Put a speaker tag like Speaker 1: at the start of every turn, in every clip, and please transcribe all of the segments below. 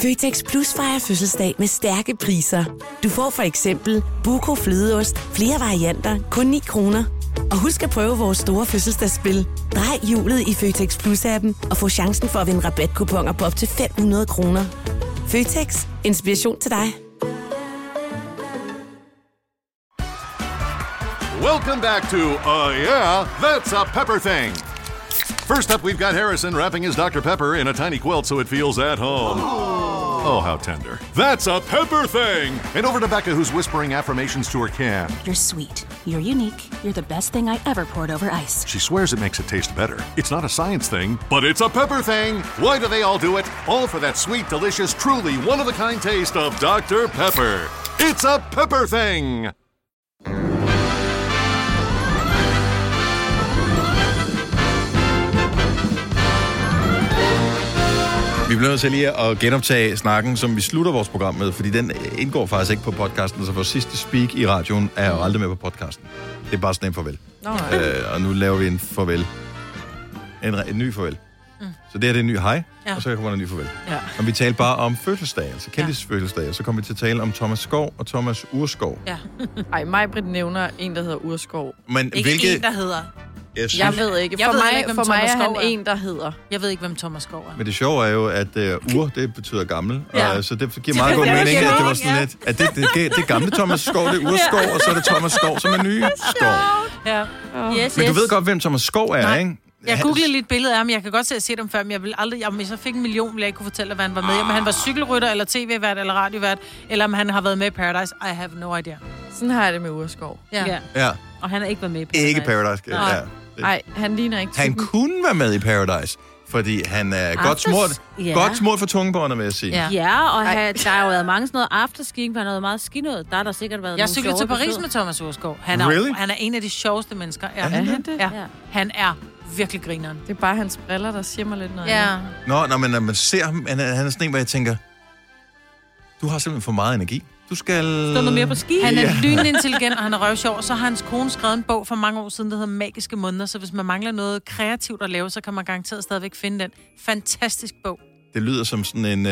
Speaker 1: Føtex Plus fejrer fødselsdag med stærke priser. Du får for eksempel Buco flødeost, flere varianter, kun 9 kroner. Og husk at prøve vores store fødselsdagsspil. Drej hjulet i Føtex Plus-appen og få chancen for at vinde rabatkuponer på op til 500 kroner. Føtex. Inspiration til dig.
Speaker 2: Welcome back to Yeah, That's a Pepper Thing. First up, we've got Harrison wrapping his Dr. Pepper in a tiny quilt so it feels at home. Oh, how tender. That's a Pepper Thing! And over to Becca, who's whispering affirmations to her can.
Speaker 3: You're sweet. You're unique. You're the best thing I ever poured over ice.
Speaker 2: She swears it makes it taste better. It's not a science thing, but it's a Pepper Thing! Why do they all do it? All for that sweet, delicious, truly one-of-a-kind taste of Dr. Pepper. It's a Pepper Thing!
Speaker 4: Vi bliver nødt til lige at genoptage snakken, som vi slutter vores program med, fordi den indgår faktisk ikke på podcasten, så vores sidste speak i radioen er jo aldrig med på podcasten. Det er bare sådan en farvel. Og nu laver vi en farvel. En ny farvel. Så det her det er en ny hej, og så kommer der en ny farvel. Ja. Og vi taler bare om fødselsdag, altså kendisfødselsdag, og så kommer vi til at tale om Thomas Skov og Thomas Urskov.
Speaker 5: Ja. Ej, Maj-Britt nævner en, der hedder Urskov.
Speaker 4: Men
Speaker 5: ikke en, der hedder... Jeg ved ikke. For mig er han en, der hedder. Jeg ved ikke, hvem Thomas Skov er.
Speaker 4: Men det sjove er jo, at ur, det betyder gammel. Og så det giver meget god mening, at det var sådan lidt... At det gamle Thomas Skov, det er Urskov, og så er det Thomas Skov, som er nye Skov.
Speaker 5: Ja.
Speaker 4: Men du ved godt, hvem Thomas Skov er, ikke?
Speaker 6: Jeg googlede lige et billede af ham. Jeg kan godt se, at jeg set ham før, men jeg vil aldrig... Hvis jeg fik 1 million, ville jeg ikke kunne fortælle dig, hvad han var med. Om han var cykelrytter, eller tv-vært, eller radiovært, eller om han har været med i Paradise. I have no idea.
Speaker 5: Sådan har jeg det med Urskov.
Speaker 4: Ja.
Speaker 6: Og han har ikke været med i Paradise.
Speaker 4: Ikke Paradise, ja.
Speaker 5: Nej, han ligner ikke typen.
Speaker 4: Han kunne være med i Paradise, fordi han er godt smurt for tungebåndet, vil jeg sige.
Speaker 7: Ja, og der har jo været mange sådan noget afterski, han har været meget skinnet. Der har der sikkert været
Speaker 6: jeg cyklede til Paris med Thomas Urskov. Han er en af de sjoveste mennesker. Ja. Han er virkelig grineren.
Speaker 5: Det er bare hans briller, der shimmer lidt noget.
Speaker 6: Ja.
Speaker 4: Nå, men når man ser ham, han er sådan en, hvor jeg tænker, du har simpelthen for meget energi. Du skal...
Speaker 7: Stå noget mere på ski.
Speaker 6: Han er lynintelligent, og han er røvsjov. Så har hans kone skrevet en bog for mange år siden, der hedder Magiske Måneder. Så hvis man mangler noget kreativt at lave, så kan man garanteret stadigvæk finde den. Fantastisk bog.
Speaker 4: Det lyder som sådan en...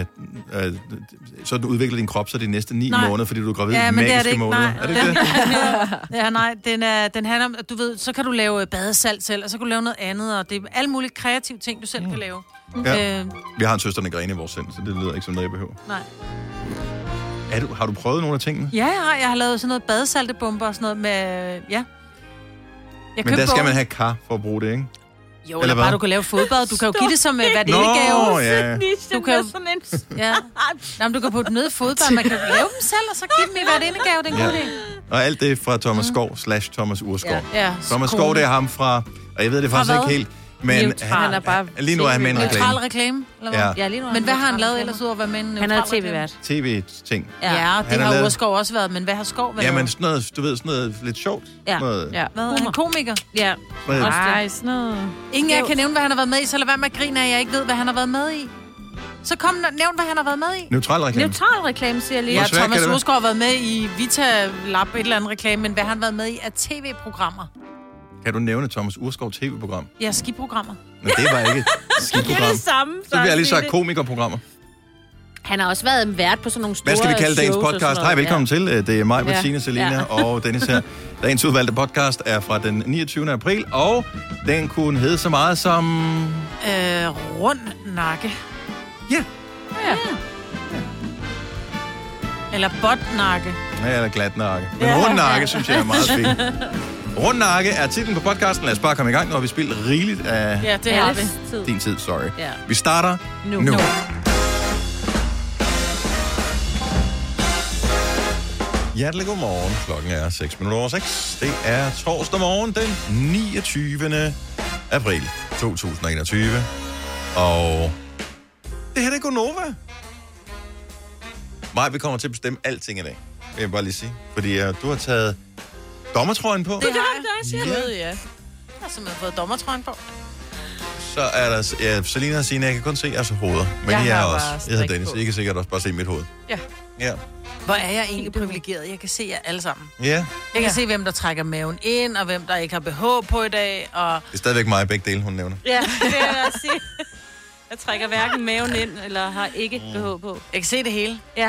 Speaker 4: så du udvikler din krop så de næste 9 måneder, fordi du er gravid i magiske måneder.
Speaker 6: Nej.
Speaker 4: Er det ikke det?
Speaker 6: Ja, nej. Den handler om, du ved, så kan du lave badesalt selv, og så kan du lave noget andet, og det er alle mulige kreative ting, du selv kan lave.
Speaker 4: Ja. Vi har en søsterne Grene i vores sind, så det lyder ikke som noget, jeg behøver.
Speaker 6: Nej.
Speaker 4: Har du prøvet nogle af tingene?
Speaker 6: Ja, jeg har lavet sådan noget badesaltebomber og sådan noget med... Ja.
Speaker 4: Men der skal man have kar for at bruge det, ikke?
Speaker 6: Jo, eller bare du kan lave fodbad. Du kan jo give det som værdindegave.
Speaker 4: Ja.
Speaker 6: Du kan Jamen, du kan putte ned i fodbad. Man kan lave dem selv, og så give dem i værdindegave. Det er en god idé.
Speaker 4: Og alt det er fra Thomas Skov / Thomas Urskov.
Speaker 6: Ja.
Speaker 4: Thomas Skov, det er ham fra... Og jeg ved det faktisk ikke helt... Men
Speaker 5: han er bare...
Speaker 4: Lige nu er han med en reklame.
Speaker 6: Neutral reklame? Eller
Speaker 4: ja.
Speaker 6: Lige nu men hvad har han lavet ellers ud af at være med en neutral
Speaker 7: reklame? Han er tv-vært.
Speaker 4: TV-ting.
Speaker 6: Ja, det har Urskov også været, men hvad har Skov været?
Speaker 4: Jamen sådan noget, du ved, sådan noget lidt sjovt.
Speaker 7: Ja.
Speaker 4: Noget...
Speaker 6: Hvad er han? Komiker?
Speaker 7: Ja.
Speaker 5: Nej, sådan noget...
Speaker 6: Ingen af jer kan nævne, hvad han har været med i, så lad være med at grine af, at jeg ikke ved, hvad han har været med i. Så kom nævn, hvad han har været med i.
Speaker 4: Neutral reklame.
Speaker 7: Neutral reklame, siger jeg lige.
Speaker 6: Ja, Thomas Urskov har været med i Vita Lab, et eller andet reklame, men hvad har han været med i af tv-programmer?
Speaker 4: Kan du nævne Thomas Urskov tv-program?
Speaker 6: Ja, skiprogrammer.
Speaker 4: Men det var ikke et skiprogram.
Speaker 7: Det er det samme.
Speaker 4: Så vil jeg lige sagt komikerprogrammer.
Speaker 7: Han har også været vært på sådan nogle store
Speaker 4: Hvad skal vi kalde dagens podcast? Hej, velkommen til. Det er mig, Bettina, Selina og Dennis her. Dagens udvalgte podcast er fra den 29. april, og den kunne hedde så meget som...
Speaker 6: Rund nakke.
Speaker 4: Ja.
Speaker 6: Eller botnakke.
Speaker 4: Ja, eller glat nakke. Men rund nakke, synes jeg er meget fint. Rund nakke er titlen på podcasten. Lad os bare komme i gang, når vi spiller rigeligt af...
Speaker 6: Ja, det har vi.
Speaker 4: Din tid, sorry.
Speaker 7: Ja.
Speaker 4: Vi starter nu. Hjertelig god morgen. Klokken er 6:06. Det er torsdag morgen, den 29. april 2021. Og det her, det er Gonova. Maj, vi kommer til at bestemme alting i dag. Vil jeg bare lige sige. Fordi du har taget dommertrøjen på.
Speaker 6: Det har jeg. Ja. Jeg har simpelthen fået dommertrøjen på.
Speaker 4: Så er der Selina og Signe, jeg kan kun se jeres hoveder. Men jeg er også. Jeg hedder Dennis, I kan sikkert også bare se mit hoved. Ja.
Speaker 6: Hvor er jeg egentlig privilegeret? Jeg kan se jer alle sammen.
Speaker 4: Ja.
Speaker 6: Jeg kan se, hvem der trækker maven ind, og hvem der ikke har BH på i dag. Og...
Speaker 4: Det er stadigvæk mig begge dele, hun nævner.
Speaker 7: Ja, det vil jeg sige. Jeg trækker hverken maven ind, eller har ikke BH på.
Speaker 6: Jeg kan se det hele.
Speaker 7: Ja.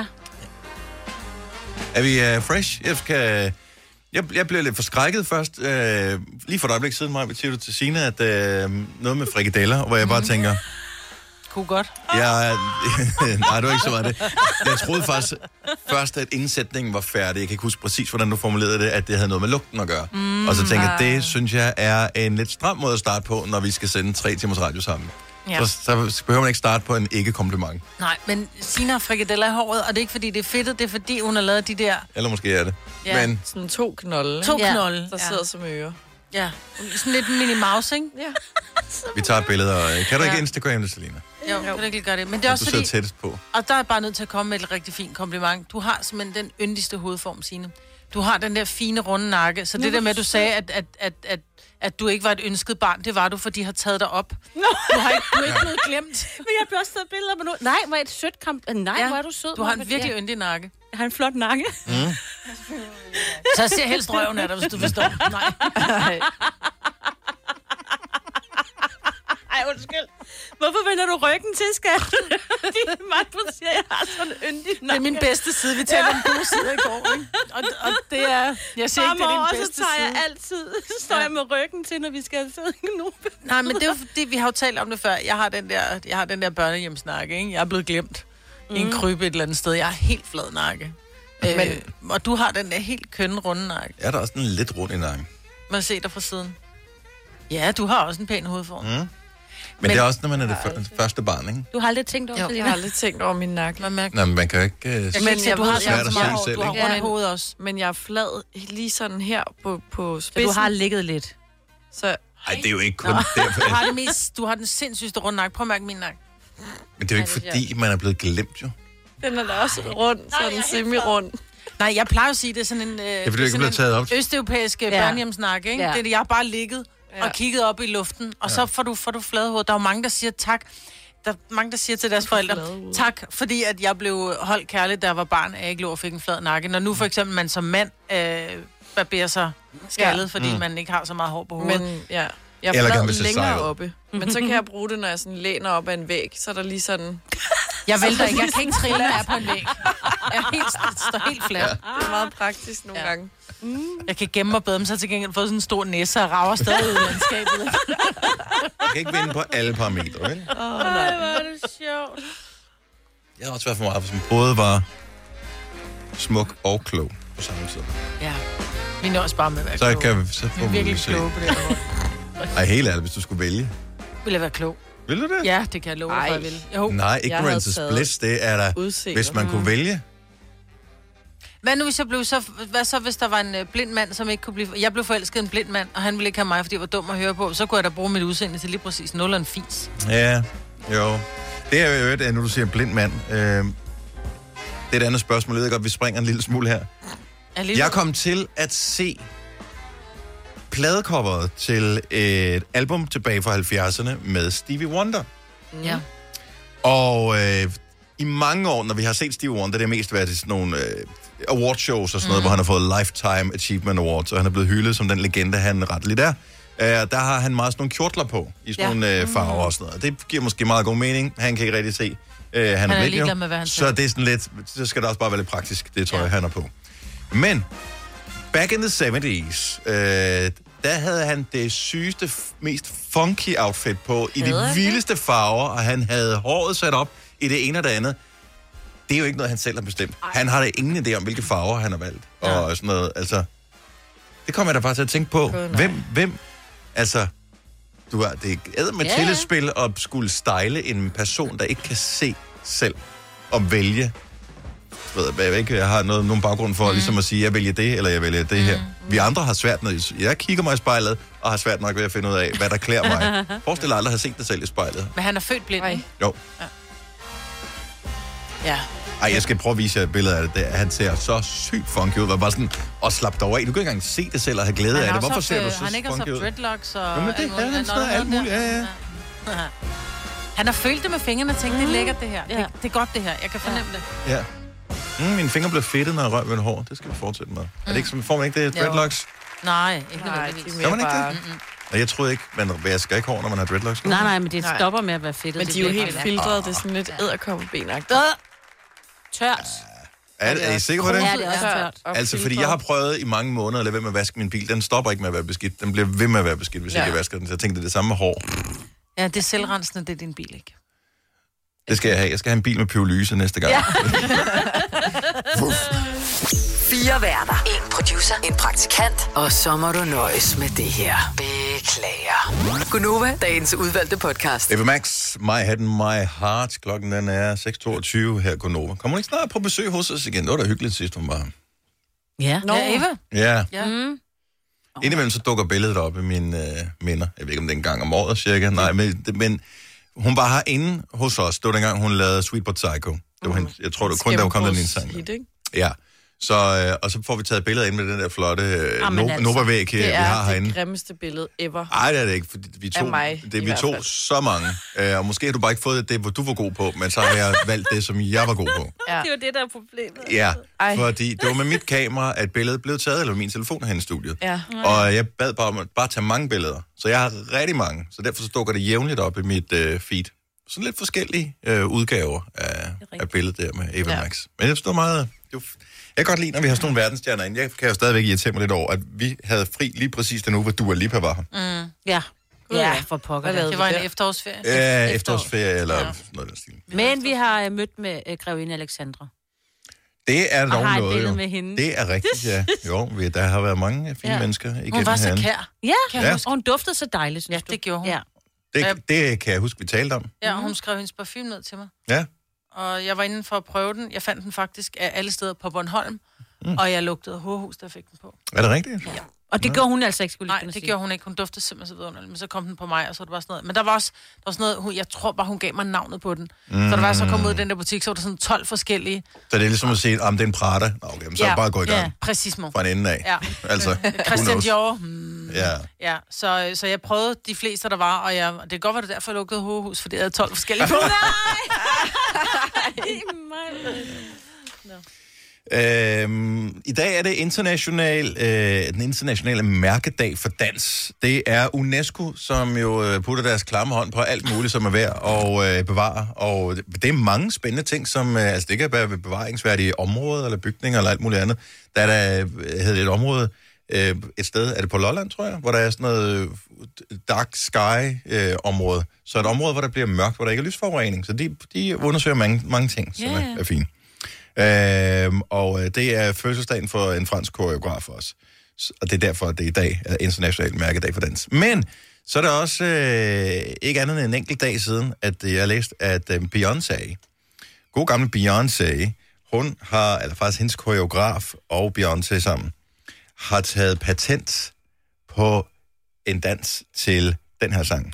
Speaker 4: Er vi fresh? Jeg blev lidt forskrækket først. Lige for et øjeblik siden, Maja, siger du til Signe, at noget med frikadeller, hvor jeg bare tænker...
Speaker 6: Kunne godt.
Speaker 4: Nej, det var ikke så meget det. Jeg troede faktisk først, at indsætningen var færdig. Jeg kan ikke huske præcis, hvordan du formulerede det, at det havde noget med lugten at gøre. Og så tænker jeg, det synes jeg er en lidt stram måde at starte på, når vi skal sende 3 timers radio sammen. Ja. Så behøver man ikke starte på en ikke-kompliment.
Speaker 6: Nej, men Signe har frikadeller i håret, og det er ikke fordi, det er fedtet, det er fordi, hun har lavet de der...
Speaker 4: Eller måske er det.
Speaker 5: Ja,
Speaker 4: Men
Speaker 5: sådan 2 knolde.
Speaker 6: 2 knolde.
Speaker 5: Der sidder som ører.
Speaker 6: Ja, sådan lidt Minnie Mouse, ikke?
Speaker 5: Ja.
Speaker 4: vi tager billeder. Kan du ikke Instagram det, Selina?
Speaker 6: Jo, kan du ikke gøre det. Men det er også
Speaker 4: du
Speaker 6: fordi...
Speaker 4: sidder tættest på.
Speaker 6: Og der er bare nødt til at komme med et rigtig fint kompliment. Du har simpelthen den yndigste hovedform, Signe. Du har den der fine, runde nakke. Så det der med, at du sagde, at du ikke var et ønsket barn, det var du, for de har taget dig op. Du er ikke blevet glemt.
Speaker 7: Men jeg har også taget billeder på nu. Nej, hvor er et sødt Nej, hvor er du sød.
Speaker 6: Du har en virkelig yndig nakke.
Speaker 7: Jeg har en flot nakke.
Speaker 6: Så jeg ser helst røven af dig, hvis du forstår. Nej.
Speaker 7: Ej, undskyld. Hvorfor vender du ryggen til, skat? Fordi Martin siger, at jeg har sådan en yndig nakke.
Speaker 6: Det er min bedste side. Vi talte om gode sider i går, ikke? Og det er... Jeg siger ikke, det er din bedste
Speaker 7: side. Så tager
Speaker 6: side.
Speaker 7: jeg altid... Så står jeg med ryggen til, når vi skal sidde nu.
Speaker 6: Nej, men det er jo fordi, vi har jo talt om det før. Jeg har den der børnehjemsnakke, ikke? Jeg er blevet glemt i en krybe et eller andet sted. Jeg har helt flad nakke. Og du har den der helt kønne, runde nakke.
Speaker 4: Er der også en lidt rund i nakken?
Speaker 6: Man ser dig fra siden. Ja, du har også en pæn hovedform.
Speaker 4: Men det er også, når man er det første barn, ikke?
Speaker 7: Du har aldrig tænkt over det?
Speaker 5: Jeg har aldrig tænkt over min nakke.
Speaker 4: Nej, men man kan jo ikke...
Speaker 6: Du har
Speaker 4: svært at se
Speaker 6: meget
Speaker 4: selv,
Speaker 6: du har
Speaker 4: ikke?
Speaker 6: rundt i hovedet også.
Speaker 5: Men jeg er flad lige sådan her på spidsen.
Speaker 7: Så du har ligget lidt?
Speaker 5: Så...
Speaker 4: Ej, det er jo ikke kun derfor.
Speaker 6: Du har den sindssygste runde nakke. Prøv at mærke min nakke.
Speaker 4: Men det er jo ikke fordi, man er blevet glemt, jo.
Speaker 5: Den er da også rund, sådan semi-rund.
Speaker 6: Nej, jeg plejer at sige, det er sådan en...
Speaker 4: Det er fordi, du ikke blevet taget op.
Speaker 6: Østeuropæisk børnehjemsnak, ikke? Ja. Det er det, jeg har bare ligget og kigget op i luften, og så får du flade hoved. Der er jo mange, der siger tak. Der er mange, der siger til deres forældre, tak, fordi at jeg blev holdt kærligt, da jeg var barn, at jeg ikke lå og fik en flad nakke. Når nu for eksempel man som mand barberer sig skaldet, fordi man ikke har så meget hår på hovedet.
Speaker 5: Men jeg er flad længere oppe. Men så kan jeg bruge det, når jeg sådan læner op ad en væg, så er der lige sådan...
Speaker 6: Jeg vælter ikke. Jeg kan ikke trille, når jeg er på en væg. Jeg står helt flat.
Speaker 5: Ja. Det er meget praktisk nogle gange.
Speaker 6: Jeg kan gemme mig bedre, men så til gengæld få sådan en stor næse og rager stadig ud i landskabet.
Speaker 4: Jeg kan ikke vinde på alle parametre, vel?
Speaker 7: Nej, hvor er det sjovt.
Speaker 4: Jeg har også været for meget, som både var smuk og klog på samme tid.
Speaker 6: Ja. Vi når også bare med at være
Speaker 4: kloge. Så
Speaker 6: vi er virkelig kloge på det her måde.
Speaker 4: Ej, helt ærligt, hvis du skulle vælge.
Speaker 6: Vil jeg være klog?
Speaker 4: Vil du det?
Speaker 6: Ja, det kan jeg love dig, jeg vil. Jo.
Speaker 4: Nej, ignorance is bliss, det er der, hvis man kunne vælge.
Speaker 6: Hvad nu, hvis jeg blev så... Hvad så, hvis der var en blind mand, som ikke kunne blive... Jeg blev forelsket en blind mand, og han ville ikke have mig, fordi jeg var dum at høre på. Så kunne jeg da bruge mit udseende til lige præcis 0 og en fis.
Speaker 4: Ja, jo. Det er jo et, når du siger blind mand. Det er et andet spørgsmål. Jeg ved godt, vi springer en lille smule her. Jeg kom til at se pladecoveret til et album tilbage fra 70'erne med Stevie Wonder.
Speaker 6: Ja.
Speaker 4: Og i mange år, når vi har set Stevie Wonder, det har mest været i sådan nogle awardshows og sådan noget, hvor han har fået Lifetime Achievement Awards, og han er blevet hyldet som den legende, han retteligt er. Der har han meget sådan nogle kjortler på, i sådan nogle farver og sådan noget. Det giver måske meget god mening. Han kan ikke rigtig se. Han er
Speaker 6: ligeglad med, hvad han
Speaker 4: så det er sådan lidt, så skal det også bare være lidt praktisk, det tøj, han er på. Men, back in the 70's, der havde han det sygeste, mest funky outfit på, i de vildeste farver, og han havde håret sat op i det ene og det andet. Det er jo ikke noget, han selv har bestemt. Han har da ingen idé om, hvilke farver han har valgt. Ja. Og sådan noget, altså... Det kommer jeg da bare til at tænke på. Hvem altså... Det er med tillidsspil at skulle style en person, der ikke kan se selv og vælge. Jeg har nogen baggrund for ligesom at sige, jeg vælger det, eller jeg vælger det her. Vi andre har svært, når jeg kigger mig i spejlet, og har svært nok ved at finde ud af, hvad der klæder mig. Forestil dig aldrig at have set dig selv i spejlet.
Speaker 6: Men han er født blind, ikke?
Speaker 4: Jo.
Speaker 6: Ja.
Speaker 4: Ej, jeg skal prøve at vise jer et billede af det. Han ser så sygt funky ud. Var bare sådan, og slap dig over af. Du kan ikke engang se det selv og have glæde af det. Hvorfor ser du så funky ud?
Speaker 6: Han ikke har så dreadlocks og...
Speaker 4: Men det er han sådan alt muligt. Ja.
Speaker 6: Han har følt det med fingrene og tænkt, det er lækkert det her. Ja. Det er godt det her. Jeg kan fornemme det.
Speaker 4: Ja. Mine fingre bliver fedtet, når jeg rører ved et hår. Det skal vi fortsætte med. Er det ikke som, får man ikke det dreadlocks?
Speaker 6: Nej, ikke nødvendigvis.
Speaker 4: Gør man ikke det? Og jeg troede ikke, man vasker ikke hår, når man har dreadlocks.
Speaker 5: Nej, men det stopper med at være fedt.
Speaker 8: Men de er jo helt filtreret. Det er sådan lidt edderkoppebenagtigt.
Speaker 5: Tørt.
Speaker 4: Er I sikre på det?
Speaker 5: Ja, det er også tørt.
Speaker 4: Altså, fordi jeg har prøvet i mange måneder at lade være med at vaske min bil. Den stopper ikke med at være beskidt. Den bliver ved med at være beskidt, hvis ikke jeg vasker den. Så jeg tænkte, det er det samme med hår.
Speaker 6: Ja, det er selvrensende, det er din bil, ikke?
Speaker 4: Det skal jeg have. Jeg skal have en bil med pyrolyse næste gang. Ja.
Speaker 9: 4 værter. 1 producer. En praktikant. Og så må du nøjes med det her. Beklager. Gunova, dagens udvalgte podcast.
Speaker 4: Eva Max, My Head and My Heart. Klokken den er 6:22 her i Gunova. Kommer hun ikke snart på besøg hos os igen? Det var da hyggeligt sidst, hun var.
Speaker 5: Ja.
Speaker 6: Ja, Eva?
Speaker 4: Ja. Indimellem så dukker billedet op i mine minder. Jeg ved ikke, om det er en gang om året cirka. Nej, men hun var herinde hos os. Det var dengang, hun lavede Sweet But Psycho. Det var hende, jeg tror, det var kun, der kom den ene sang. Ja. Så, og så får vi taget billeder ind med den der flotte Nova-væg, vi har herinde.
Speaker 8: Det er det grimmeste billede ever.
Speaker 4: Nej, det er det ikke, fordi vi tog så mange. Og måske har du bare ikke fået det, hvor du var god på, men så har jeg valgt det, som jeg var god på.
Speaker 7: Ja. Det er jo det, der er problemet.
Speaker 4: Ja, fordi det var med mit kamera, at billedet blev taget, eller min telefon herinde i studiet.
Speaker 8: Ja.
Speaker 4: Og jeg bad bare tage mange billeder. Så jeg har rigtig mange, så derfor så dukker det jævnligt op i mit feed. Sådan lidt forskellige udgaver af billedet der med Eva Max. Men jeg forstår meget. Jeg kan godt lide, når vi har sådan nogle verdensstjerner inde. Jeg kan jo stadigvæk irritere mig lidt over, at vi havde fri lige præcis den uge, hvor Dua Lipa var her.
Speaker 5: Ja, for pokker.
Speaker 6: Det var en efterårsferie.
Speaker 4: Ja, efterårsferie eller noget af den stil.
Speaker 5: Men vi har mødt med grevinde Alexandra.
Speaker 4: Det er dog noget, jo.
Speaker 5: Med hende.
Speaker 4: Det er rigtigt, ja. Jo, der har været mange fine mennesker igennem
Speaker 6: Hun var så
Speaker 4: herinde.
Speaker 6: kær.
Speaker 5: Ja, og hun duftede så dejligt, synes
Speaker 6: du. Det gjorde hun.
Speaker 5: Ja.
Speaker 4: Det kan jeg huske, vi talte om.
Speaker 6: Ja, hun skrev hendes parfume ned til mig.
Speaker 4: Ja.
Speaker 6: Og jeg var inde for at prøve den. Jeg fandt den faktisk af alle steder på Bornholm. Og jeg lugtede hårhus, der fik den på.
Speaker 4: Er det rigtigt?
Speaker 6: Ja.
Speaker 5: Og det gjorde hun altså ikke, skulle
Speaker 6: Nej, det gjorde hun ikke. Hun duftede simpelthen så vidunderligt. Men så kom den på mig, og så var det bare sådan noget. Men der var sådan noget, jeg tror bare, hun gav mig navnet på den. Så der var så kommet ud i den der butik, så var der sådan 12 forskellige.
Speaker 4: Så det er ligesom at sige, det er en Prada. Okay, så er det bare at gå i gang.
Speaker 6: Ja, præcis, mor.
Speaker 4: Fra en ende af.
Speaker 6: Ja.
Speaker 4: Altså,
Speaker 6: Christian Dior.
Speaker 4: Ja.
Speaker 6: Så jeg prøvede de fleste, der var, og det kan godt være, det derfor, jeg lukkede hårhus, fordi jeg havde 12 forskellige på.
Speaker 4: I dag er det den internationale mærkedag for dans. Det er UNESCO, som jo putter deres klamme hånd på alt muligt, som er værd at bevare. Og det er mange spændende ting, som det kan være bevaringsværdige områder, eller bygninger, eller alt muligt andet. Der er et område, et sted, er det på Lolland, tror jeg, hvor der er sådan noget dark sky-område. Så et område, hvor der bliver mørkt, hvor der ikke er lysforurening. Så de undersøger mange ting, som er fine. Og det er fødselsdagen for en fransk koreograf også. Og det er derfor, at det i dag er international mærkedag for dans. Men så er der også ikke andet end en enkelt dag siden, at jeg læste, at Beyoncé, god gamle Beyoncé, hun har, eller faktisk hendes koreograf og Beyoncé sammen, har taget patent på en dans til den her sang.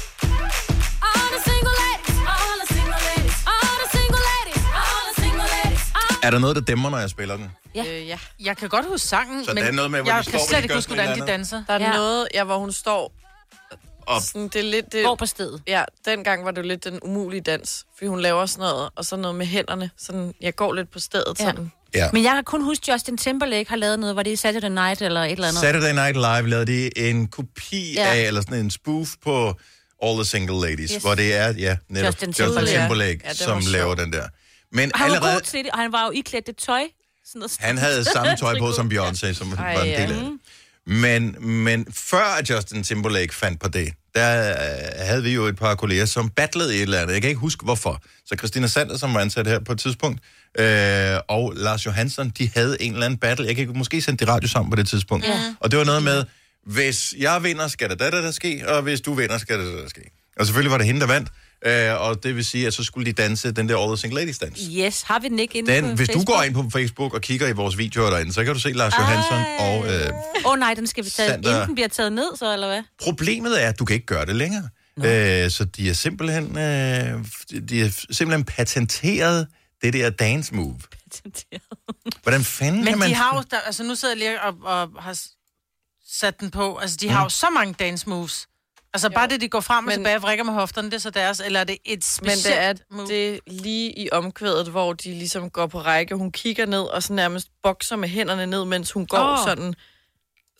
Speaker 4: Er der noget, der dæmmer, når jeg spiller den?
Speaker 8: Ja.
Speaker 6: Jeg kan godt huske sangen,
Speaker 4: så
Speaker 6: men
Speaker 4: der er noget med, hvor
Speaker 6: jeg
Speaker 4: de
Speaker 6: kan
Speaker 4: står,
Speaker 6: slet ikke huske, hvordan de danser.
Speaker 8: Der er noget, hvor hun står
Speaker 4: op.
Speaker 8: Sådan, det er lidt,
Speaker 5: går på stedet.
Speaker 8: Ja, dengang var det jo lidt den umulige dans, fordi hun laver sådan noget, og så noget med hænderne. Sådan, jeg går lidt på stedet sådan.
Speaker 5: Ja. Men jeg har kun husket, Justin Timberlake har lavet noget, var det i Saturday Night eller et eller andet?
Speaker 4: Saturday Night Live lavede de en kopi af, eller sådan en spoof på All the Single Ladies, hvor det er, netop Justin Timberlake, som laver den der. Men
Speaker 5: han var god til det, og han var jo iklædt det tøj.
Speaker 4: Han havde samme tøj på som Beyoncé, som var en del af det. Men før Justin Timberlake fandt på det, der havde vi jo et par kolleger, som battlede et eller andet. Jeg kan ikke huske, hvorfor. Så Christina Sander, som var ansat her på et tidspunkt, og Lars Johansson, de havde en eller anden battle. Jeg kan måske sende de radio sammen på det tidspunkt. Ja. Og det var noget med, hvis jeg vinder, skal der ske, og hvis du vinder, skal der ske. Og selvfølgelig var det hende, der vandt. Og det vil sige, at så skulle de danse den der All the Single Ladies dans.
Speaker 5: Yes, har vi den ikke inde på
Speaker 4: Hvis
Speaker 5: Facebook?
Speaker 4: du går ind på Facebook og kigger i vores videoer derinde, så kan du se Lars Johansson og
Speaker 5: nej, den skal vi tage, inden den bliver taget ned, så eller hvad?
Speaker 4: Problemet er, at du kan ikke gøre det længere. Så de er simpelthen patenteret det der dance move.
Speaker 5: Patenteret.
Speaker 4: Hvordan fanden kan man...
Speaker 6: Men de har jo, altså nu sidder jeg lige og har sat den på, altså de har jo så mange dance moves. Altså bare det, de går frem og tilbage og vrikker med hofterne, det er så deres, eller er det et specielt
Speaker 8: move? Men det er lige i omkvædet, hvor de ligesom går på række. Hun kigger ned og så nærmest bokser med hænderne ned, mens hun går sådan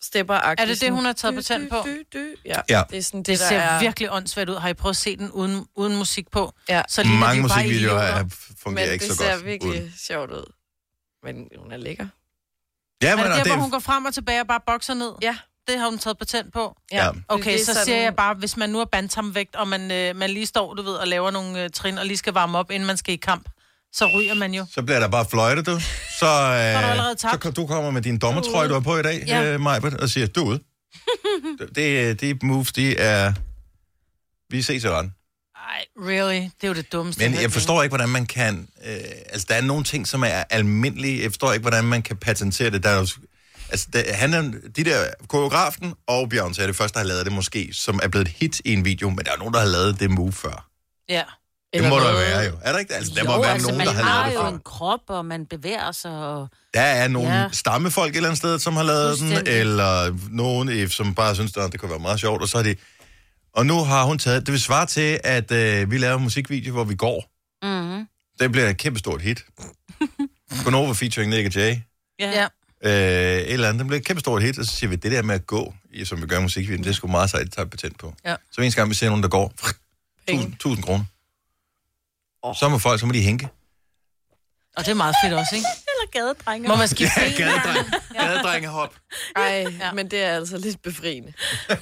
Speaker 8: stepper-agtigt.
Speaker 6: Er det det, hun har taget patent på?
Speaker 8: Ja. Det er sådan
Speaker 6: det ser virkelig åndssvagt ud. Har I prøvet at se den uden musik på?
Speaker 8: Ja.
Speaker 6: Så
Speaker 4: mange musikvideoer fungerer ikke så godt.
Speaker 8: Men det ser virkelig sjovt ud. Men hun er lækker.
Speaker 4: Ja, men
Speaker 6: er det der, hvor hun går frem og tilbage og bare bokser ned?
Speaker 8: Ja.
Speaker 6: Det har hun taget patent på?
Speaker 4: Ja.
Speaker 6: Okay, så
Speaker 8: sådan...
Speaker 6: siger jeg bare, hvis man nu er bantamvægt, og man lige står, du ved, og laver nogle trin, og lige skal varme op, inden man skal i kamp, så ryger man jo.
Speaker 4: Så bliver der bare fløjte, du. Så du kommer med din dommertrøje, du har på i dag, Majbert, og siger, du er ude. De moves, de er... Vi ses i retten.
Speaker 6: Ej, really? Det er jo det dummeste.
Speaker 4: Men jeg forstår ikke, hvordan man kan... altså, der er nogle ting, som er almindelige. Jeg forstår ikke, hvordan man kan patentere det. Der er jo, altså, de der koreografen og Beyoncé er det første, der har lavet det måske, som er blevet et hit i en video, men der er nogen, der har lavet det move før.
Speaker 6: Ja.
Speaker 4: Det må der være jo. Er der ikke? Altså, der må være nogen, der har lavet det før.
Speaker 7: Man har jo en krop, og man bevæger sig. Og...
Speaker 4: Der er nogle stammefolk et eller andet sted, som har lavet den, eller nogen, som bare synes, det kunne være meget sjovt, og så er det... Og nu har hun taget... Det vil svare til, at vi laver en musikvideo, hvor vi går.
Speaker 7: Mm-hmm.
Speaker 4: Det bliver et kæmpestort hit. Gonova featuring Nick Jay.
Speaker 6: Ja.
Speaker 4: Et eller andet. Det bliver et kæmpestort hit, og så siger vi, det der med at gå, som vi gør i musikvideoen, det er sgu meget sejt, at tage patent på.
Speaker 6: Ja.
Speaker 4: Så en gang vi ser nogen, der går, 1000 kroner. Så må de hænke.
Speaker 6: Og det er meget fedt også, ikke?
Speaker 7: Eller gadedrenge.
Speaker 6: Må man skifte
Speaker 4: gadedrengehop.
Speaker 8: Ej, men det er altså lidt befriende.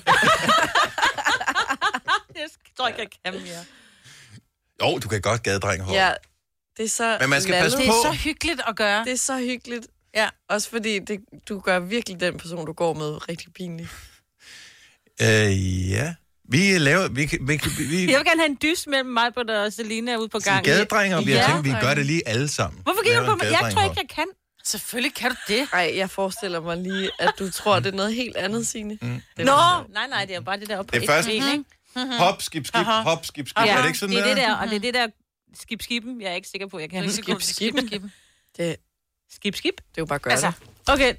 Speaker 7: Jeg tror ikke, jeg kan mere.
Speaker 4: Jo, du kan godt gadedrengehop.
Speaker 8: Ja, det er så...
Speaker 4: Men man skal passe på.
Speaker 6: Det er så hyggeligt at gøre.
Speaker 8: Det er så hyggeligt.
Speaker 6: Ja.
Speaker 8: Også fordi du gør virkelig den person, du går med, rigtig pinlig.
Speaker 4: Ja. Vi laver... Vi...
Speaker 7: Jeg vil gerne have en dys mellem mig og Selina ude på gangen.
Speaker 4: Gadedrenger, og vi har tænkt, vi gør det lige alle sammen.
Speaker 7: Hvorfor kigger du på mig? Jeg tror ikke, jeg kan.
Speaker 6: Selvfølgelig kan du det.
Speaker 8: Ej, jeg forestiller mig lige, at du tror, det er noget helt andet, Signe.
Speaker 7: Nå, nej, det er bare det der oppe på
Speaker 4: et ben, ikke?
Speaker 2: Hop, skip, skip, hop, skip, skip.
Speaker 7: Ja,
Speaker 2: er det ikke sådan
Speaker 7: det er det der, og det er det der skip-skippen, jeg er ikke sikker på, jeg kan.
Speaker 8: Skip-skippen? Det...
Speaker 7: Skip-skip?
Speaker 8: Det er jo bare at gøre det.
Speaker 7: Okay.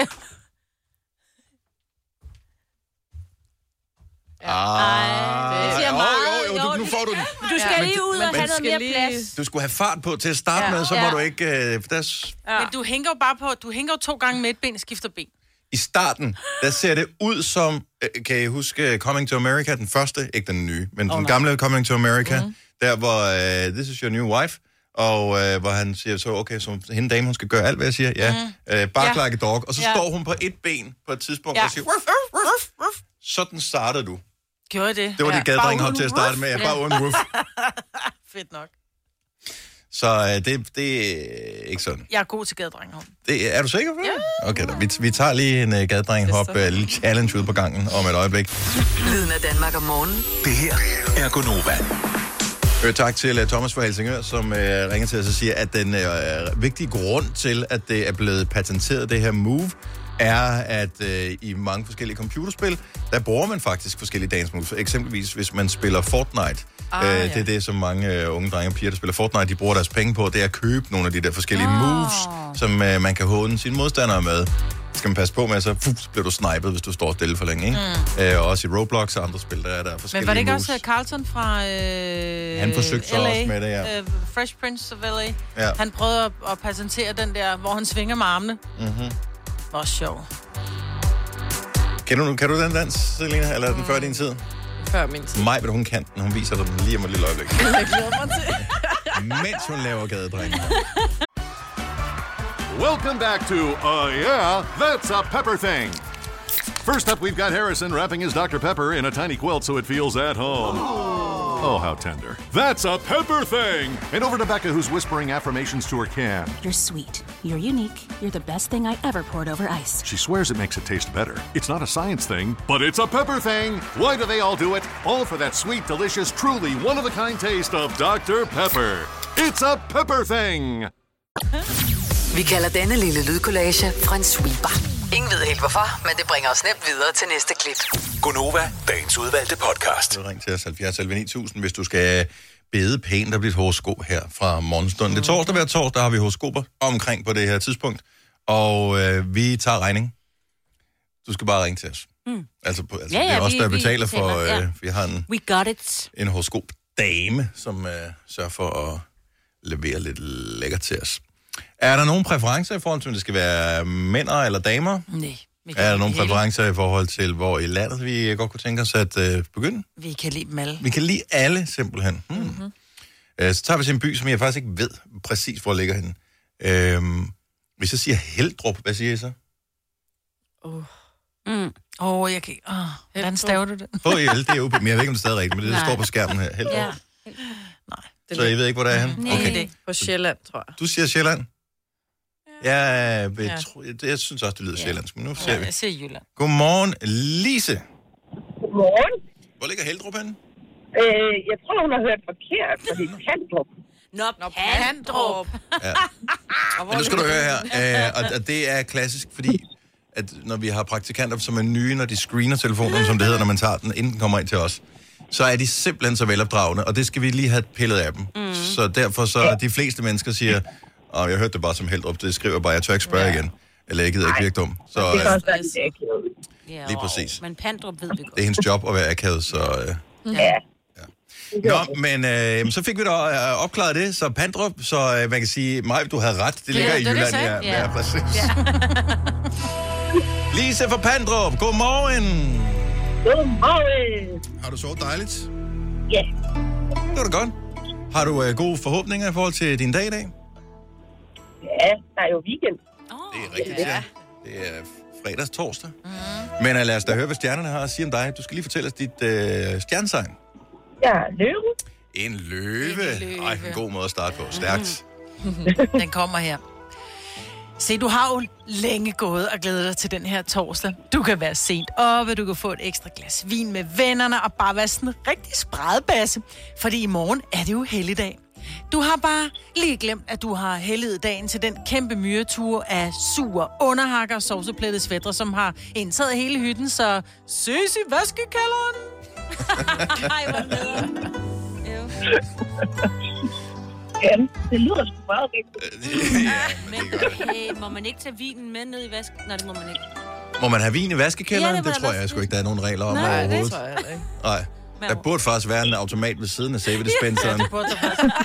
Speaker 4: Nu får du den.
Speaker 7: Du skal lige ud og have noget mere plads.
Speaker 4: Du skulle have fart på til at starte med, så må du ikke...
Speaker 6: Men du hænger jo bare på... Du hænger jo 2 gange med et ben og skifter ben.
Speaker 4: I starten, der ser det ud som... Kan I huske Coming to America, den første? Ikke den nye, men den gamle Coming to America. Der hvor This is your new wife. Og hvor han siger så, okay, så hende dame, hun skal gøre alt, hvad jeg siger. Ja, bark like a dog. Og så står hun på et ben på et tidspunkt og siger... Sådan starter du.
Speaker 6: Gjorde det?
Speaker 4: Det var det gadedrenghop til at starte med. Bare uden woof.
Speaker 6: Fedt nok.
Speaker 4: Så det er ikke sådan.
Speaker 6: Jeg er god til gadedrenghop.
Speaker 4: Er du sikker på det? Ja. Okay, da. Vi tager lige en gadedrenghop, lille challenge ude på gangen om et øjeblik.
Speaker 9: Lyden af Danmark om morgenen.
Speaker 10: Det her er Gonova.
Speaker 4: Tak til Thomas fra Helsingør, som ringer til os og siger, at den vigtige grund til, at det er blevet patenteret, det her move, er, at i mange forskellige computerspil, der bruger man faktisk forskellige dance moves. Eksempelvis, hvis man spiller Fortnite. Det er det, som mange unge drenge og piger, der spiller Fortnite, de bruger deres penge på. Det er at købe nogle af de der forskellige moves, som man kan håne sine modstandere med. Skal man passe på med, så bliver du snipet, hvis du står stille for længe, ikke? Og også i Roblox og andre spil, der er der forskellige
Speaker 6: Men var det ikke
Speaker 4: moves.
Speaker 6: også Carlton fra
Speaker 4: han forsøgte så også med det, ja.
Speaker 6: Fresh Prince of LA. Ja. Han prøvede at patentere den der, hvor han svinger med armene. Hvor sjov.
Speaker 4: Kan du den dans, Selina? Eller er den før din tid?
Speaker 8: Før min tid.
Speaker 4: Majbert, hun kan den. Hun viser dig den lige om et lille øjeblik.
Speaker 8: Jeg glæder mig til.
Speaker 4: Mens hun laver gadedrengen.
Speaker 2: Welcome back to yeah, that's a pepper thing. First up, we've got Harrison wrapping his Dr. Pepper in a tiny quilt so it feels at home. Oh, how tender. That's a pepper thing! And over to Becca, who's whispering affirmations to her can.
Speaker 3: You're sweet. You're unique. You're the best thing I ever poured over ice.
Speaker 2: She swears it makes it taste better. It's not a science thing, but it's a pepper thing! Why do they all do it? All for that sweet, delicious, truly one-of-a-kind taste of Dr. Pepper. It's a pepper thing!
Speaker 9: Vi kalder denne lille lydkollage en sweeper. Ingen ved helt hvorfor, men det bringer os nemt videre til næste klip.
Speaker 10: Gonova, dagens udvalgte podcast.
Speaker 4: Ring til os 70 9000, hvis du skal bede pænt og blive et horoskop her fra morgenstunden. Det er torsdag, hver torsdag har vi horoskoper omkring på det her tidspunkt, og vi tager regning. Du skal bare ringe til os. Altså det er os, der betaler for, vi har en horoskop-dame, som sørger for at levere lidt lækkert til os. Er der nogen præferencer i forhold til, om det skal være mænd eller damer?
Speaker 6: Nej.
Speaker 4: Er der nogle præferencer i forhold til, hvor i landet vi godt kunne tænke os at begynde?
Speaker 6: Vi kan lide dem alle.
Speaker 4: Vi kan lide alle, simpelthen. Så tager vi til en by, som jeg faktisk ikke ved præcis, hvor ligger henne. Hvis jeg siger Heldrup, hvad siger I så?
Speaker 6: Jeg kan ikke... hvordan staver du det?
Speaker 4: H-E-L, det er jo... Men jeg ved ikke, om det er stadig rigtigt, men det står på skærmen her. Heldrup. Ja.
Speaker 6: Nej.
Speaker 4: Så jeg ved ikke, hvor det er henne?
Speaker 8: Okay. På Sjælland, tror jeg.
Speaker 4: Du siger Sjælland? Jeg synes også, det lyder sjællandsk, men nu ser vi.
Speaker 6: Jeg siger Jylland.
Speaker 4: Godmorgen, Lise.
Speaker 11: Godmorgen.
Speaker 4: Hvor ligger Heldrup henne?
Speaker 11: Jeg tror, hun har hørt forkert, for det er Pandrup.
Speaker 7: Nå, Pandrup.
Speaker 4: Ja. Men nu skal du høre her, og det er klassisk, fordi at når vi har praktikanter, som er nye, når de screener telefonen, som det hedder, når man tager den, inden den kommer ind til os, så er de simpelthen så velopdragende, og det skal vi lige have pillet af dem. Så derfor så de fleste mennesker siger, jeg hørte det bare som Heldrup, det skriver bare, jeg tør ikke spørge igen. Eller jeg gider ikke virke dum. Så,
Speaker 11: det kan også være lidt akavet.
Speaker 4: Lige præcis.
Speaker 7: Men Pandrup ved vi godt.
Speaker 4: Det er hendes job at være akavet, så...
Speaker 11: Ja.
Speaker 4: Nå, men så fik vi da opklaret det, så Pandrup, så man kan sige, Maj, du havde ret, det ligger i Jylland. Ja, præcis. Ja. Lise fra Pandrup, godmorgen.
Speaker 11: Godmorgen.
Speaker 4: Har du sovet dejligt?
Speaker 11: Ja.
Speaker 4: Det var da godt. Har du gode forhåbninger i forhold til din dag i dag?
Speaker 11: Ja, der er jo weekend.
Speaker 4: Det er rigtigt, ja. Det er fredags, torsdag. Men lad os da høre, hvad stjernerne har at sige om dig. Du skal lige fortælle os dit stjernetegn.
Speaker 11: Ja, løve.
Speaker 4: En løve. Ej, en god måde at starte på. Stærkt.
Speaker 6: Den kommer her. Se, du har jo længe gået og glædet dig til den her torsdag. Du kan være sent oppe, du kan få et ekstra glas vin med vennerne og bare være sådan en rigtig spredbasse. Fordi i morgen er det jo helligdag. Du har bare lige glemt, at du har helliget dagen til den kæmpe myretur af sur underhakker og sovseplettede svætter, som har indtaget hele hytten, så søs i vaskekælderen.
Speaker 7: Ej, hvor nederen.
Speaker 11: Ja, det lyder sgu meget rigtigt.
Speaker 7: Men må man ikke tage vinen med ned i vasken? Nej, det må man ikke.
Speaker 4: Må man have vin i vaskekælderen?
Speaker 7: Ja,
Speaker 4: det tror jeg sgu ikke, der er nogen regler om
Speaker 7: overhovedet.
Speaker 4: overhovedet.
Speaker 8: Det tror jeg ikke.
Speaker 4: Nej. Der burde faktisk være en automat ved siden af sæbedispenseren.
Speaker 6: Ja, det burde der